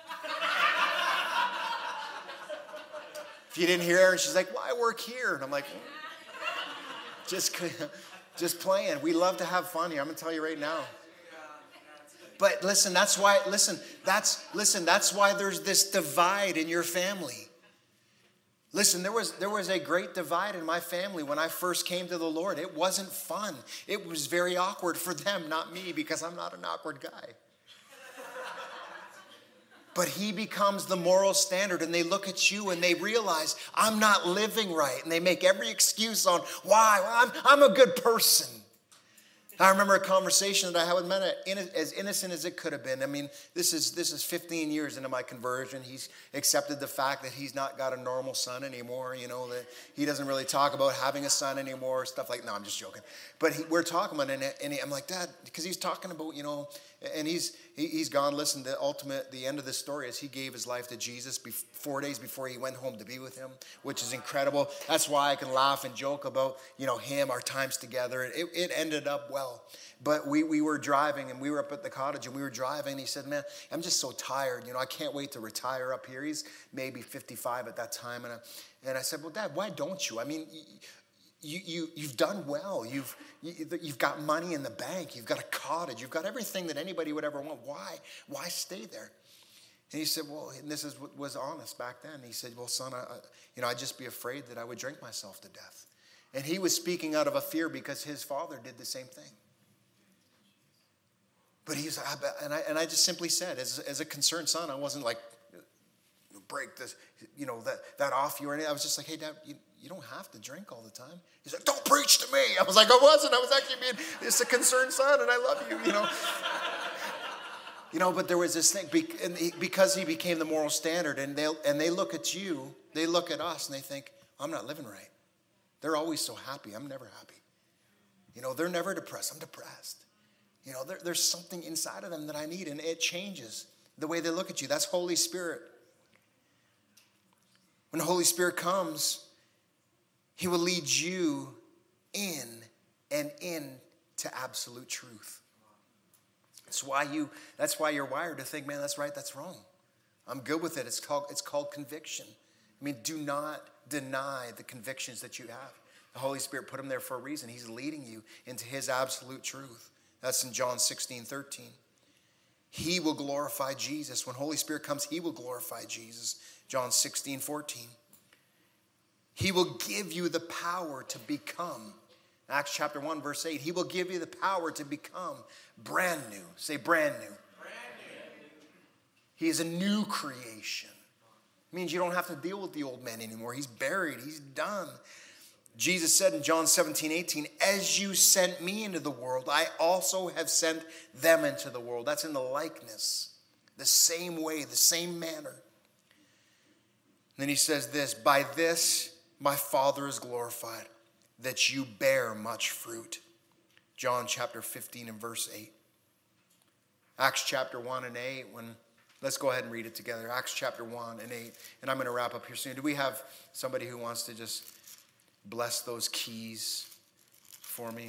[SPEAKER 2] If you didn't hear Aaron, she's like, well, I work here. And I'm like, just playing. We love to have fun here. I'm going to tell you right now. But listen, that's why there's this divide in your family. Listen, there was a great divide in my family when I first came to the Lord. It wasn't fun. It was very awkward for them, not me, because I'm not an awkward guy. But he becomes the moral standard, and they look at you and they realize I'm not living right, and they make every excuse on why. Well, I'm a good person. I remember a conversation that I had with men, as innocent as it could have been. I mean, this is 15 years into my conversion. He's accepted the fact that he's not got a normal son anymore, that he doesn't really talk about having a son anymore, stuff like, no, I'm just joking. But we're talking about it, and I'm like, Dad, because he's talking about, and he's gone. Listen, the end of the story is he gave his life to Jesus 4 days before he went home to be with him, which is incredible. That's why I can laugh and joke about, him, our times together. It ended up well. But we were driving, and we were up at the cottage, and we were driving, and he said, man, I'm just so tired. I can't wait to retire up here. He's maybe 55 at that time. And I said, well, Dad, why don't you? I mean, you've done well. You've got money in the bank. You've got a cottage. You've got everything that anybody would ever want. Why stay there? And he said, well, and this is what was honest back then. He said, well, son, I'd just be afraid that I would drink myself to death. And he was speaking out of a fear because his father did the same thing. But he's, and I just simply said, as a concerned son, I wasn't like, break this, that off you or anything. I was just like, hey, Dad, you don't have to drink all the time. He's like, don't preach to me. I was like, I wasn't. I was actually being, it's a concerned son, and I love you, But there was this thing, because he became the moral standard, and they look at you, they look at us, and they think, I'm not living right. They're always so happy. I'm never happy. They're never depressed. I'm depressed. There's something inside of them that I need, and it changes the way they look at you. That's Holy Spirit. When the Holy Spirit comes, he will lead you in to absolute truth. That's why you're wired to think, man, that's right, that's wrong. I'm good with it. It's called conviction. I mean, do not deny the convictions that you have. The Holy Spirit put them there for a reason. He's leading you into his absolute truth. That's in John 16:13. He will glorify Jesus. When Holy Spirit comes, he will glorify Jesus. John 16:14. He will give you the power to become. Acts chapter 1, verse 8. He will give you the power to become brand new. Say brand new. Brand new. He is a new creation. It means you don't have to deal with the old man anymore. He's buried. He's done. Jesus said in John 17:18, as you sent me into the world, I also have sent them into the world. That's in the likeness, the same way, the same manner. And then he says this, by this my Father is glorified, that you bear much fruit. John chapter 15 and verse 8. Acts chapter 1 and 8, let's go ahead and read it together. Acts chapter 1 and 8. And I'm going to wrap up here soon. Do we have somebody who wants to just bless those keys for me?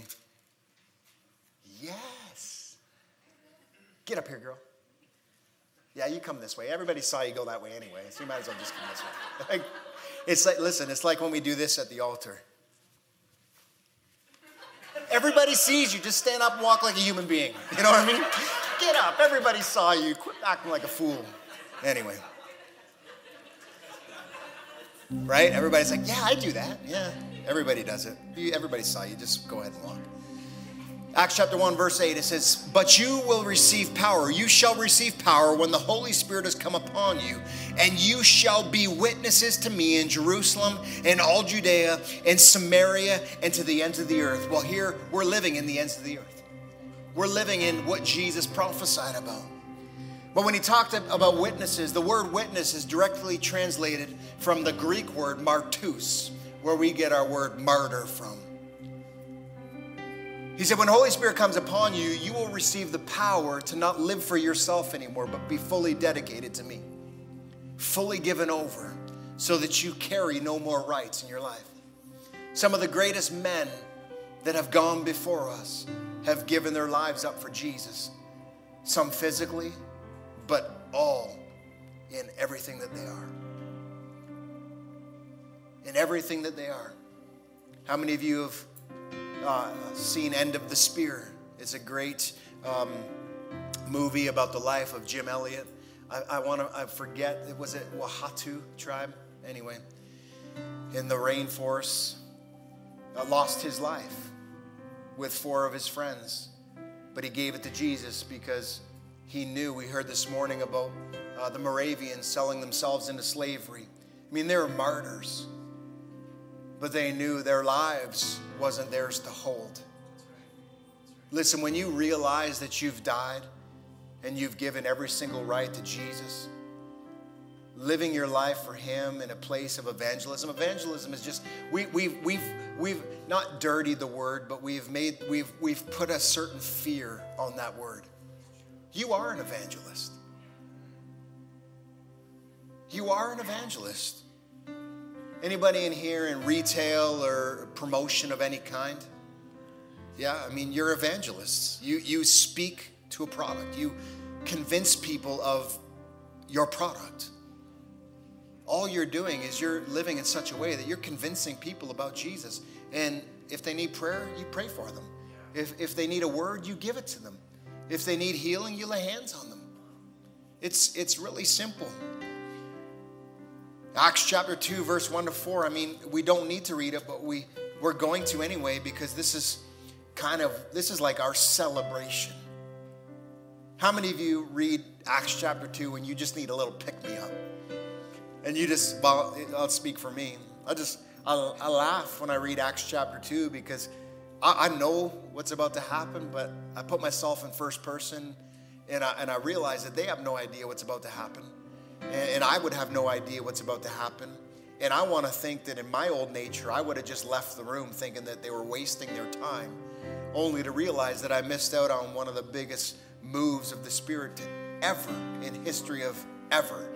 [SPEAKER 2] Yes. Get up here, girl. Yeah, you come this way. Everybody saw you go that way anyway, so you might as well just come this way. It's like when we do this at the altar. Everybody sees you. Just stand up and walk like a human being. You know what I mean? Get up. Everybody saw you. Quit acting like a fool. Anyway. Right? Everybody's like, yeah, I do that. Yeah. Everybody does it. Everybody saw you. Just go ahead and walk. Acts chapter 1, verse 8, it says, but you will receive power. You shall receive power when the Holy Spirit has come upon you, and you shall be witnesses to me in Jerusalem and all Judea and Samaria and to the ends of the earth. Well, here we're living in the ends of the earth. We're living in what Jesus prophesied about. But when he talked about witnesses, the word witness is directly translated from the Greek word martus, where we get our word martyr from. He said, when the Holy Spirit comes upon you, you will receive the power to not live for yourself anymore, but be fully dedicated to me, fully given over, so that you carry no more rights in your life. Some of the greatest men that have gone before us have given their lives up for Jesus, some physically, but all in everything that they are. In everything that they are. How many of you have seen End of the Spear? It's a great movie about the life of Jim Elliot. I forget, was it Wahatu tribe? Anyway, in the rainforest, lost his life with 4 of his friends, but he gave it to Jesus because he knew. We heard this morning about the Moravians selling themselves into slavery. I mean, they were martyrs, but they knew their lives wasn't theirs to hold. Listen, when you realize that you've died and you've given every single right to Jesus, living your life for him in a place of evangelism. Evangelism is just, we've not dirtied the word, but we've put a certain fear on that word. You are an evangelist. You are an evangelist. Anybody in here in retail or promotion of any kind? Yeah, I mean, you're evangelists. You speak to a product. You convince people of your product. All you're doing is you're living in such a way that you're convincing people about Jesus. And if they need prayer, you pray for them. If they need a word, you give it to them. If they need healing, you lay hands on them. It's really simple. Acts chapter 2, verse 1 to 4. I mean, we don't need to read it, but we're going to anyway, because this is like our celebration. How many of you read Acts chapter 2 and you just need a little pick-me-up? And you just, well, I'll speak for me. I laugh when I read Acts chapter 2 because I know what's about to happen, but I put myself in first person and I realize that they have no idea what's about to happen. And I would have no idea what's about to happen. And I want to think that in my old nature, I would have just left the room thinking that they were wasting their time, only to realize that I missed out on one of the biggest moves of the Spirit ever in history of ever.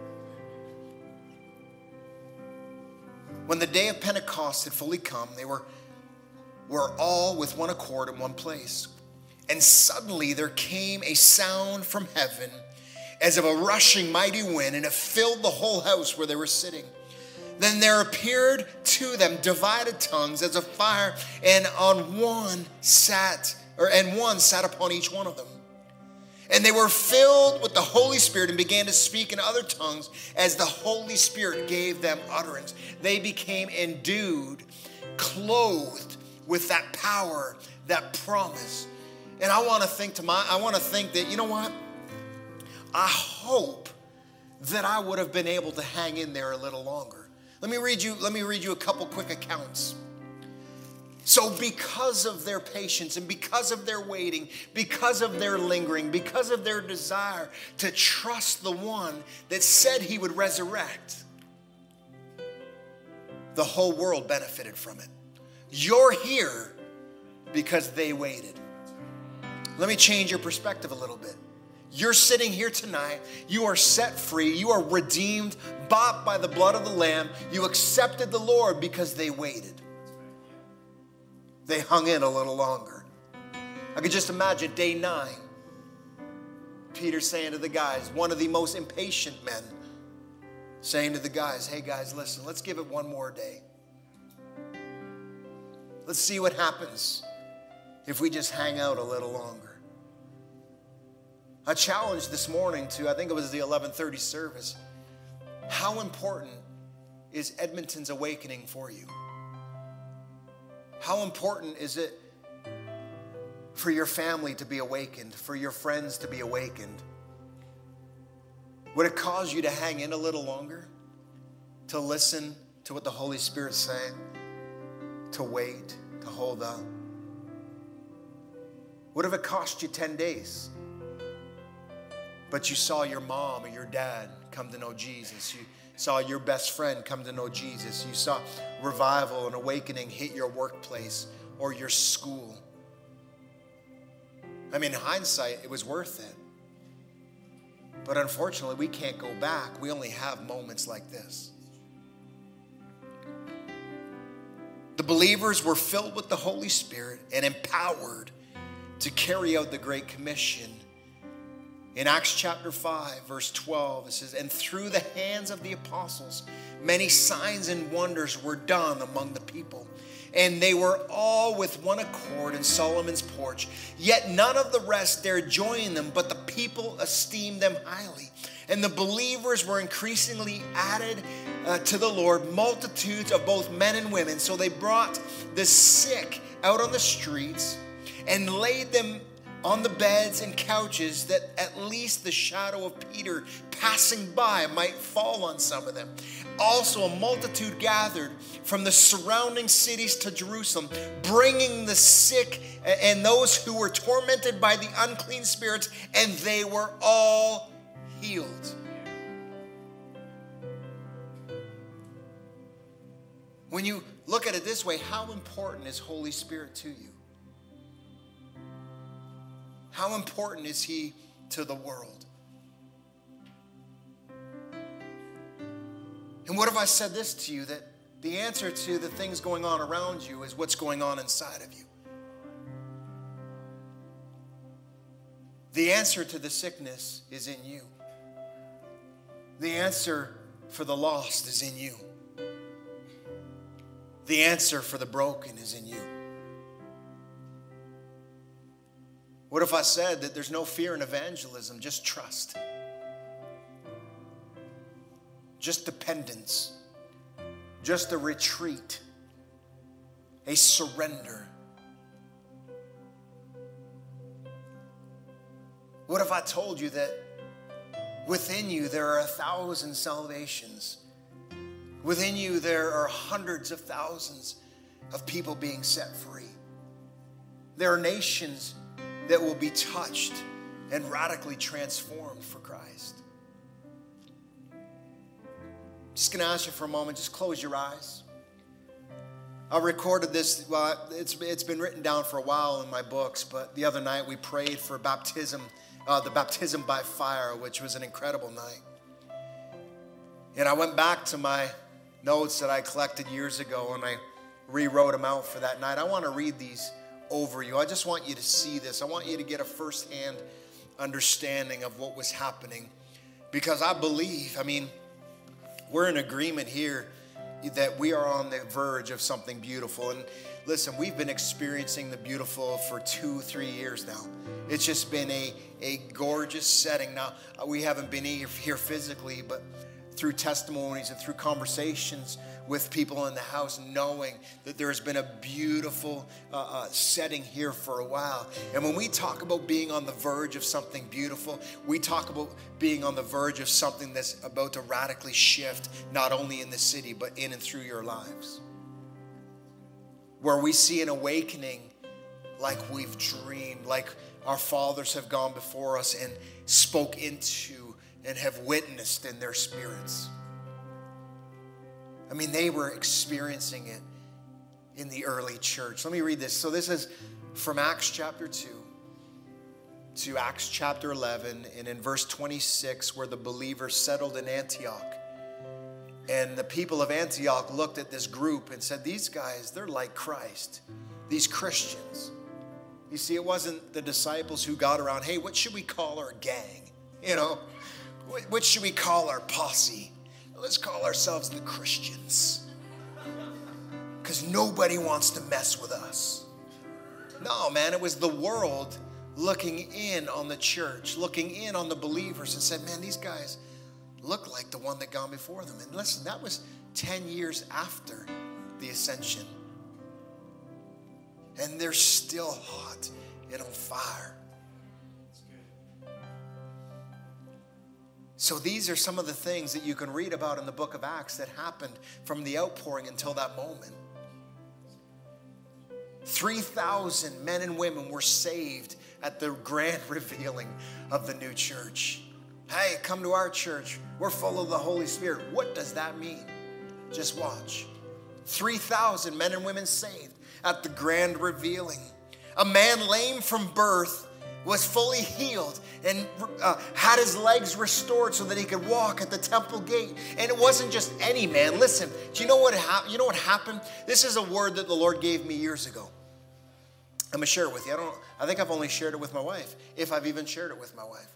[SPEAKER 2] When the day of Pentecost had fully come, they were all with one accord in one place. And suddenly there came a sound from heaven as of a rushing mighty wind, and it filled the whole house where they were sitting. Then there appeared to them divided tongues as of fire, and one sat upon each one of them. And they were filled with the Holy Spirit and began to speak in other tongues as the Holy Spirit gave them utterance. They became endued, clothed with that power, that promise. And I want to think that, you know what? I hope that I would have been able to hang in there a little longer. Let me read you a couple quick accounts. So because of their patience and because of their waiting, because of their lingering, because of their desire to trust the one that said he would resurrect, the whole world benefited from it. You're here because they waited. Let me change your perspective a little bit. You're sitting here tonight. You are set free. You are redeemed, bought by the blood of the Lamb. You accepted the Lord because they waited. They hung in a little longer. I could just imagine day 9. Peter saying to the guys, one of the most impatient men, saying to the guys, hey guys, listen, let's give it one more day. Let's see what happens if we just hang out a little longer. I challenged this morning to, I think it was the 11:30 service, how important is Edmonton's awakening for you? How important is it for your family to be awakened, for your friends to be awakened? Would it cause you to hang in a little longer, to listen to what the Holy Spirit's saying, to wait, to hold up? What if it cost you 10 days, but you saw your mom or your dad come to know Jesus? You saw your best friend come to know Jesus. You saw revival and awakening hit your workplace or your school. I mean, in hindsight, it was worth it. But unfortunately, we can't go back. We only have moments like this. The believers were filled with the Holy Spirit and empowered to carry out the Great Commission. In Acts chapter 5, verse 12, it says, "And through the hands of the apostles, many signs and wonders were done among the people. And they were all with one accord in Solomon's porch. Yet none of the rest dared join them, but the people esteemed them highly. And the believers were increasingly added to the Lord, multitudes of both men and women. So they brought the sick out on the streets and laid them on the beds and couches, that at least the shadow of Peter passing by might fall on some of them. Also a multitude gathered from the surrounding cities to Jerusalem, bringing the sick and those who were tormented by the unclean spirits, and they were all healed." When you look at it this way, how important is Holy Spirit to you? How important is he to the world? And what if I said this to you, that the answer to the things going on around you is what's going on inside of you? The answer to the sickness is in you. The answer for the lost is in you. The answer for the broken is in you. What if I said that there's no fear in evangelism, just trust, just dependence, just a retreat, a surrender? What if I told you that within you there are 1,000 salvations? Within you there are hundreds of thousands of people being set free. There are nations that will be touched and radically transformed for Christ. Just going to ask you for a moment, just close your eyes. I recorded this, it's been written down for a while in my books, but the other night we prayed for baptism, the baptism by fire, which was an incredible night. And I went back to my notes that I collected years ago and I rewrote them out for that night. I want to read these over you. I just want you to see this. I want you to get a firsthand understanding of what was happening, because I believe, we're in agreement here that we are on the verge of something beautiful. And listen, we've been experiencing the beautiful for 2-3 years now. It's just been a gorgeous setting. Now, we haven't been here physically, but through testimonies and through conversations with people in the house, knowing that there has been a beautiful setting here for a while. And when we talk about being on the verge of something beautiful, we talk about being on the verge of something that's about to radically shift, not only in the city, but in and through your lives. Where we see an awakening like we've dreamed, like our fathers have gone before us and spoke into and have witnessed in their spirits. They were experiencing it in the early church. Let me read this. So this is from Acts chapter 2 to Acts chapter 11, and in verse 26, where the believers settled in Antioch. And the people of Antioch looked at this group and said, these guys, they're like Christ, these Christians. You see, it wasn't the disciples who got around, hey, what should we call our gang? What should we call our posse? Let's call ourselves the Christians, because nobody wants to mess with us. No, man, it was the world looking in on the church, looking in on the believers and said, man, these guys look like the one that gone before them. And listen, that was 10 years after the ascension. and they're still hot and on fire. So these are some of the things that you can read about in the book of Acts that happened from the outpouring until that moment. 3,000 men and women were saved at the grand revealing of the new church. Hey, come to our church. We're full of the Holy Spirit. What does that mean? Just watch. 3,000 men and women saved at the grand revealing. A man lame from birth was fully healed and had his legs restored so that he could walk at the temple gate. And it wasn't just any man. Listen, do you know what happened? This is a word that the Lord gave me years ago. I'm going to share it with you. I think I've only shared it with my wife, if I've even shared it with my wife.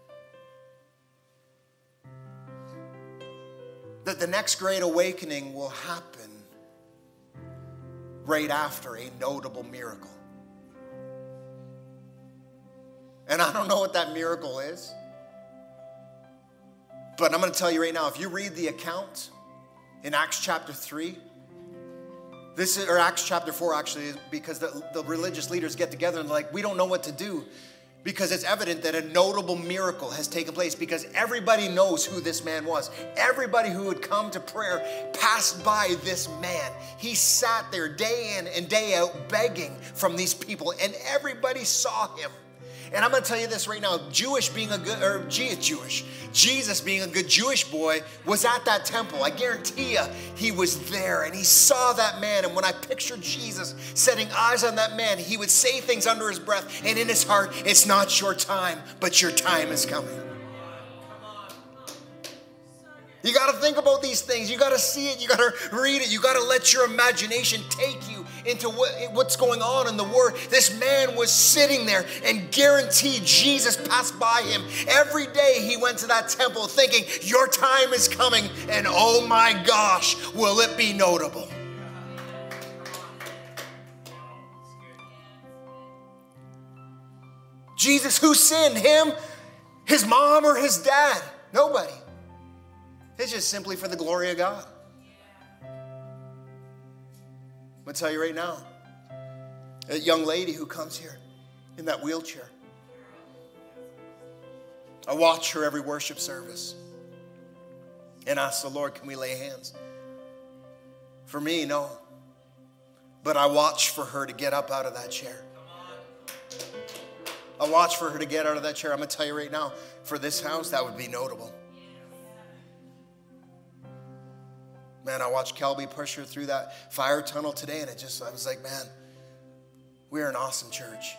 [SPEAKER 2] That the next great awakening will happen right after a notable miracle. And I don't know what that miracle is. But I'm going to tell you right now, if you read the account in Acts chapter 3, or Acts chapter 4 actually, because the religious leaders get together and like, we don't know what to do. Because it's evident that a notable miracle has taken place because everybody knows who this man was. Everybody who had come to prayer passed by this man. He sat there day in and day out begging from these people, and everybody saw him. And I'm going to tell you this right now, Jesus being a good Jewish boy was at that temple. I guarantee you he was there and he saw that man. And when I pictured Jesus setting eyes on that man, he would say things under his breath and in his heart, it's not your time, but your time is coming. You got to think about these things. You got to see it. You got to read it. You got to let your imagination take you into what's going on in the Word. This man was sitting there and guaranteed Jesus passed by him. Every day he went to that temple thinking, your time is coming. And oh my gosh, will it be notable? Jesus, who sinned? Him, his mom, or his dad? Nobody. It's just simply for the glory of God. I'm going to tell you right now, a young lady who comes here in that wheelchair, I watch her every worship service and ask the Lord, can we lay hands? For me, no. But I watch for her to get up out of that chair. I watch for her to get out of that chair. I'm going to tell you right now, for this house, that would be notable. Man, I watched Kelby push her through that fire tunnel today, and I was like, man, we're an awesome church.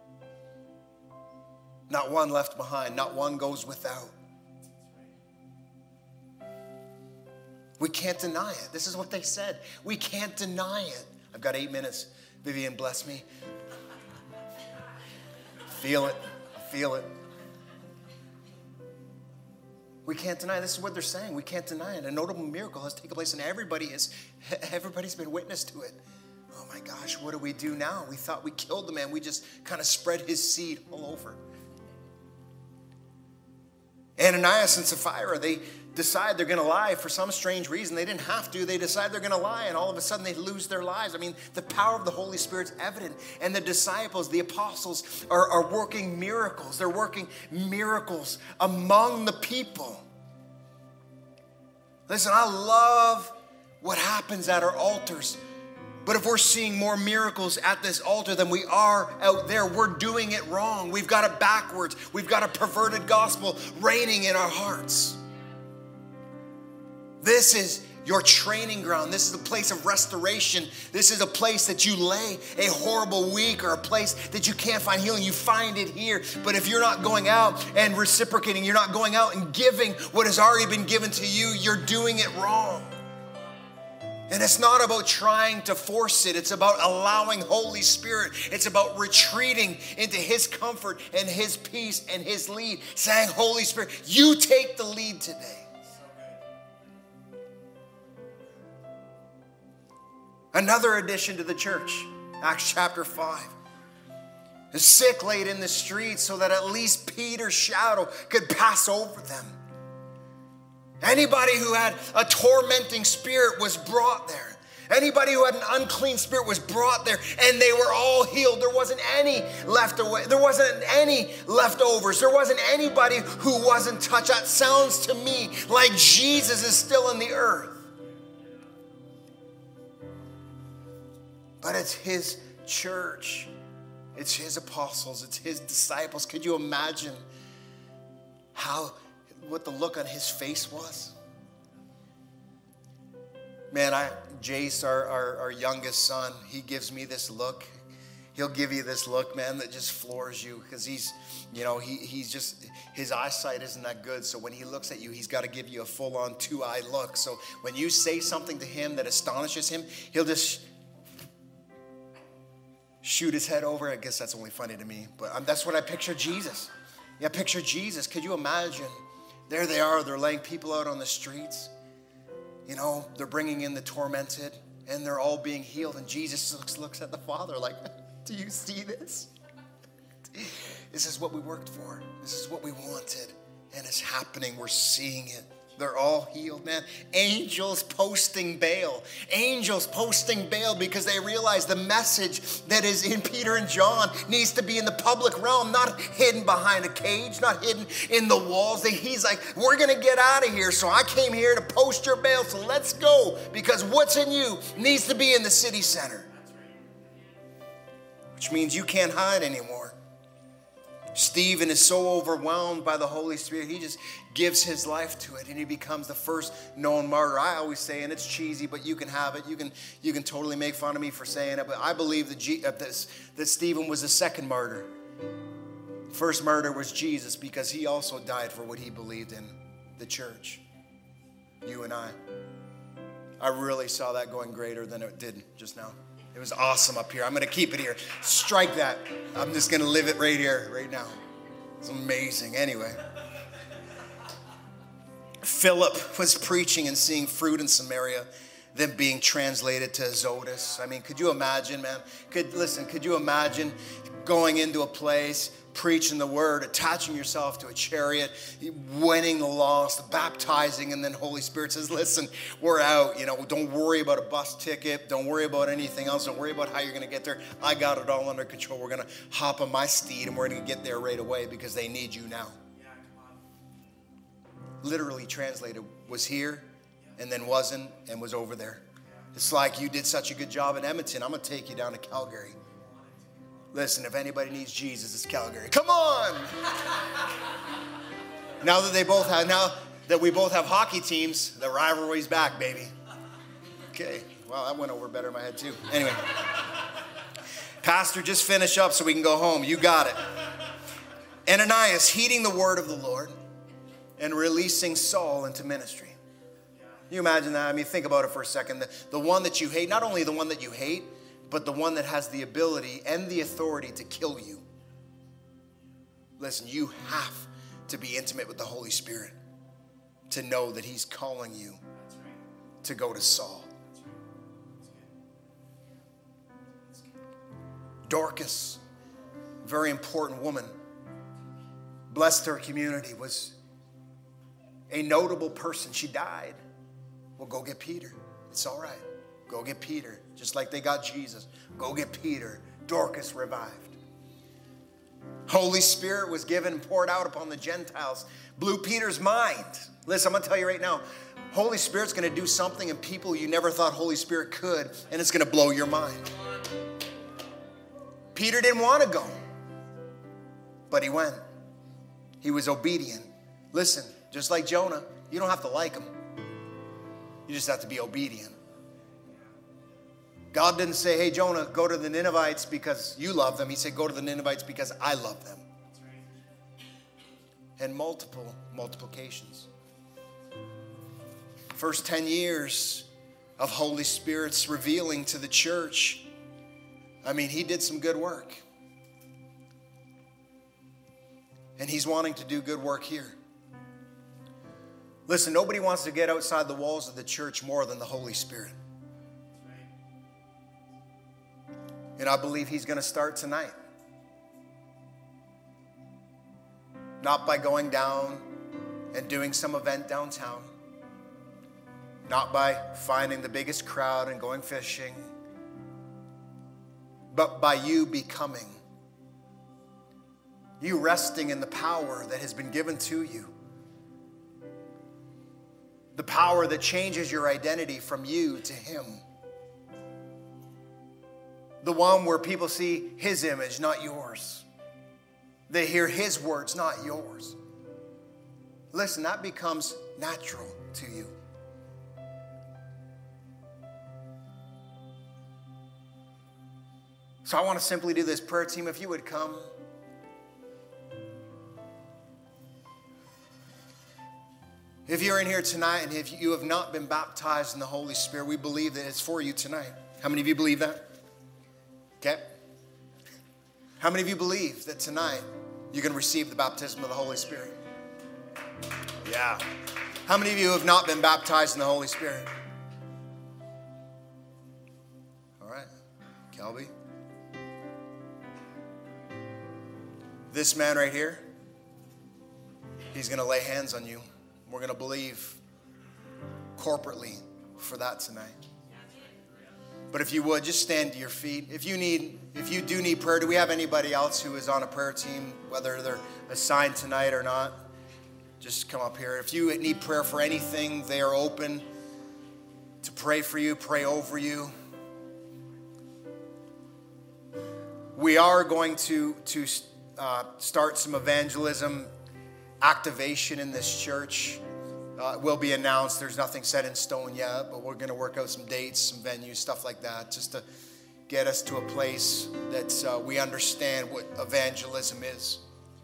[SPEAKER 2] Not one left behind, not one goes without. We can't deny it. This is what they said. We can't deny it. I've got 8 minutes. Vivian, bless me. Feel it. Feel it. We can't deny it. This is what they're saying. We can't deny it. A notable miracle has taken place, and everybody's been witness to it. Oh my gosh, what do we do now? We thought we killed the man. We just kind of spread his seed all over. Ananias and Sapphira, they decide they're going to lie for some strange reason. They didn't have to. They decide they're going to lie, and all of a sudden they lose their lives. I mean, the power of the Holy Spirit's evident, and the disciples, the apostles, are working miracles. They're working miracles among the people. Listen, I love what happens at our altars. But if we're seeing more miracles at this altar than we are out there, we're doing it wrong. We've got it backwards. We've got a perverted gospel reigning in our hearts. This is your training ground. This is a place of restoration. This is a place that you lay a horrible week, or a place that you can't find healing. You find it here. But if you're not going out and reciprocating, you're not going out and giving what has already been given to you, you're doing it wrong. And it's not about trying to force it. It's about allowing Holy Spirit. It's about retreating into His comfort and His peace and His lead. Saying, Holy Spirit, you take the lead today. Another addition to the church, Acts chapter 5. The sick laid in the streets so that at least Peter's shadow could pass over them. Anybody who had a tormenting spirit was brought there. Anybody who had an unclean spirit was brought there, and they were all healed. There wasn't any left away. There wasn't any leftovers. There wasn't anybody who wasn't touched. That sounds to me like Jesus is still in the earth. But it's his church. It's his apostles. It's his disciples. Could you imagine what the look on his face was? Man, Jace, our youngest son, he gives me this look. He'll give you this look, man, that just floors you, because he's just, his eyesight isn't that good. So when he looks at you, he's got to give you a full-on two-eye look. So when you say something to him that astonishes him, he'll just shoot his head over. I guess that's only funny to me, but that's what I picture Jesus. Yeah, picture Jesus. Could you imagine? There they are. They're laying people out on the streets. They're bringing in the tormented, and they're all being healed. And Jesus looks at the Father like, do you see this? This is what we worked for. This is what we wanted. And it's happening. We're seeing it. They're all healed, man. Angels posting bail. Angels posting bail because they realize the message that is in Peter and John needs to be in the public realm, not hidden behind a cage, not hidden in the walls. He's like, we're going to get out of here. So I came here to post your bail. So let's go, because what's in you needs to be in the city center. Which means you can't hide anymore. Stephen is so overwhelmed by the Holy Spirit, he just gives his life to it, and he becomes the first known martyr. I always say, and it's cheesy, but you can have it. You can totally make fun of me for saying it, but I believe that Stephen was the second martyr. First martyr was Jesus, because he also died for what he believed in, the church. You and I really saw that going greater than it did just now. It was awesome up here. I'm going to keep it here. Strike that. I'm just going to live it right here, right now. It's amazing. Anyway. Philip was preaching and seeing fruit in Samaria, then being translated to Azotus. I mean, could you imagine, man? Could you imagine going into a place, preaching the word, attaching yourself to a chariot, winning the lost, baptizing, and then Holy Spirit says, listen, we're out. Don't worry about a bus ticket. Don't worry about anything else. Don't worry about how you're going to get there. I got it all under control. We're going to hop on my steed, and we're going to get there right away because they need you now. Literally translated, was here and then wasn't and was over there. It's like, you did such a good job in Edmonton. I'm going to take you down to Calgary. Listen, if anybody needs Jesus, it's Calgary. Come on! Now that we both have hockey teams, the rivalry's back, baby. Okay, well, that went over better in my head too. Anyway, Pastor, just finish up so we can go home. You got it. Ananias heeding the word of the Lord and releasing Saul into ministry. Can you imagine that? I mean, think about it for a second. The one that you hate, not only the one that you hate, but the one that has the ability and the authority to kill you. Listen, you have to be intimate with the Holy Spirit to know that he's calling you to go to Saul. Dorcas, very important woman, blessed her community, was a notable person. She died. Well, go get Peter. It's all right. Go get Peter. Just like they got Jesus. Go get Peter. Dorcas revived. Holy Spirit was given and poured out upon the Gentiles. Blew Peter's mind. Listen, I'm going to tell you right now. Holy Spirit's going to do something in people you never thought Holy Spirit could. And it's going to blow your mind. Peter didn't want to go. But he went. He was obedient. Listen, just like Jonah, you don't have to like him. You just have to be obedient. God didn't say, hey, Jonah, go to the Ninevites because you love them. He said, go to the Ninevites because I love them. And multiplications. First 10 years of Holy Spirit's revealing to the church. I mean, he did some good work. And he's wanting to do good work here. Listen, nobody wants to get outside the walls of the church more than the Holy Spirit. And I believe he's going to start tonight. Not by going down and doing some event downtown. not by finding the biggest crowd and going fishing, but by you becoming. You resting in the power that has been given to you. The power that changes your identity from you to him. The one where people see his image, not yours. They hear his words, not yours. Listen, that becomes natural to you. So I want to simply do this. Prayer team, if you would come. If you're in here tonight and if you have not been baptized in the Holy Spirit, we believe that it's for you tonight. How many of you believe that? Okay. How many of you believe that tonight you're going to receive the baptism of the Holy Spirit? Yeah. How many of you have not been baptized in the Holy Spirit? All right. Kelby. This man right here, he's going to lay hands on you. We're going to believe corporately for that tonight. But if you would, just stand to your feet. If you do need prayer, do we have anybody else who is on a prayer team, whether they're assigned tonight or not? Just come up here. If you need prayer for anything, they are open to pray for you, pray over you. We are going to start some evangelism activation in this church. It will be announced. There's nothing set in stone yet, but we're going to work out some dates, some venues, stuff like that, just to get us to a place that we understand what evangelism is.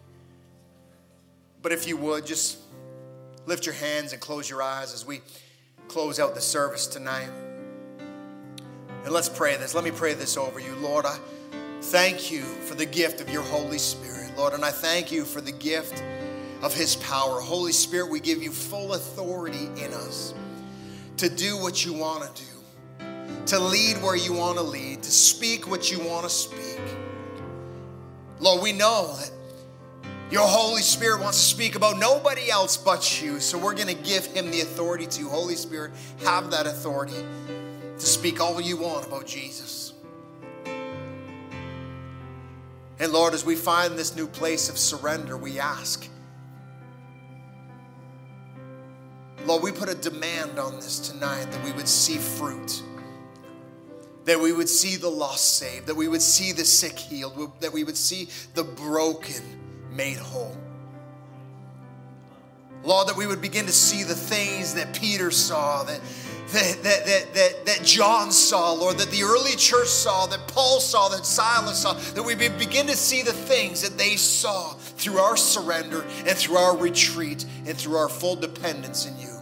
[SPEAKER 2] But if you would, just lift your hands and close your eyes as we close out the service tonight. And let's pray this. Let me pray this over you. Lord, I thank you for the gift of your Holy Spirit, Lord, and I thank you for the gift of his power. Holy Spirit, we give you full authority in us to do what you want to do, to lead where you want to lead, to speak what you want to speak. Lord, we know that your Holy Spirit wants to speak about nobody else but you, so we're going to give him the authority to. Holy Spirit, have that authority to speak all you want about Jesus. And Lord, as we find this new place of surrender, we ask, Lord, we put a demand on this tonight that we would see fruit, that we would see the lost saved, that we would see the sick healed, that we would see the broken made whole. Lord, that we would begin to see the things that Peter saw, that John saw, Lord, that the early church saw, that Paul saw, that Silas saw, that we begin to see the things that they saw through our surrender and through our retreat and through our full dependence in you.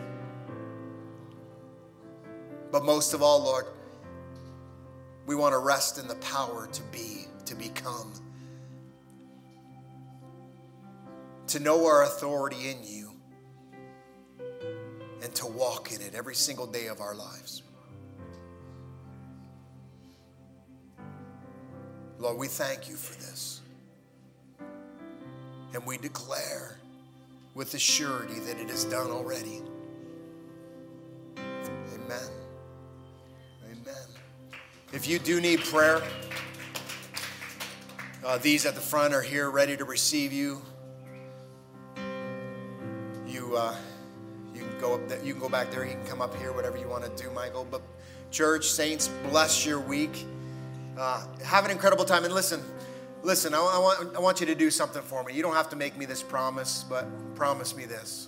[SPEAKER 2] But most of all, Lord, we want to rest in the power to be, to become, to know our authority in you, and to walk in it every single day of our lives. Lord, we thank you for this. And we declare with the surety that it is done already. Amen. Amen. If you do need prayer, these at the front are here ready to receive you. You can go up there, you can go back there, you can come up here, whatever you want to do, Michael. But church, saints, bless your week. Have an incredible time. And listen, I want you to do something for me. You don't have to make me this promise, but promise me this.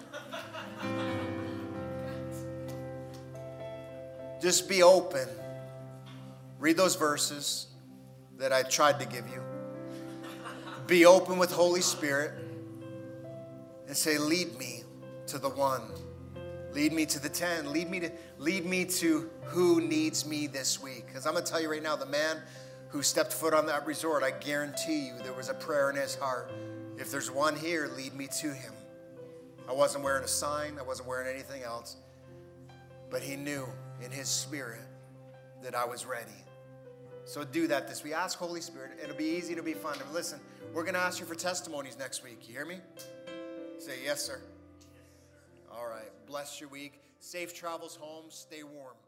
[SPEAKER 2] Just be open. Read those verses that I tried to give you. Be open with Holy Spirit and say, lead me to the one. Lead me to the 10. Lead me to who needs me this week. Because I'm going to tell you right now, the man who stepped foot on that resort, I guarantee you there was a prayer in his heart. If there's one here, lead me to him. I wasn't wearing a sign. I wasn't wearing anything else. But he knew in his spirit that I was ready. So do that this week. Ask Holy Spirit. It'll be easy, it'll be fun. And listen, we're going to ask you for testimonies next week. You hear me? Say, yes, sir. All right. Bless your week. Safe travels home. Stay warm.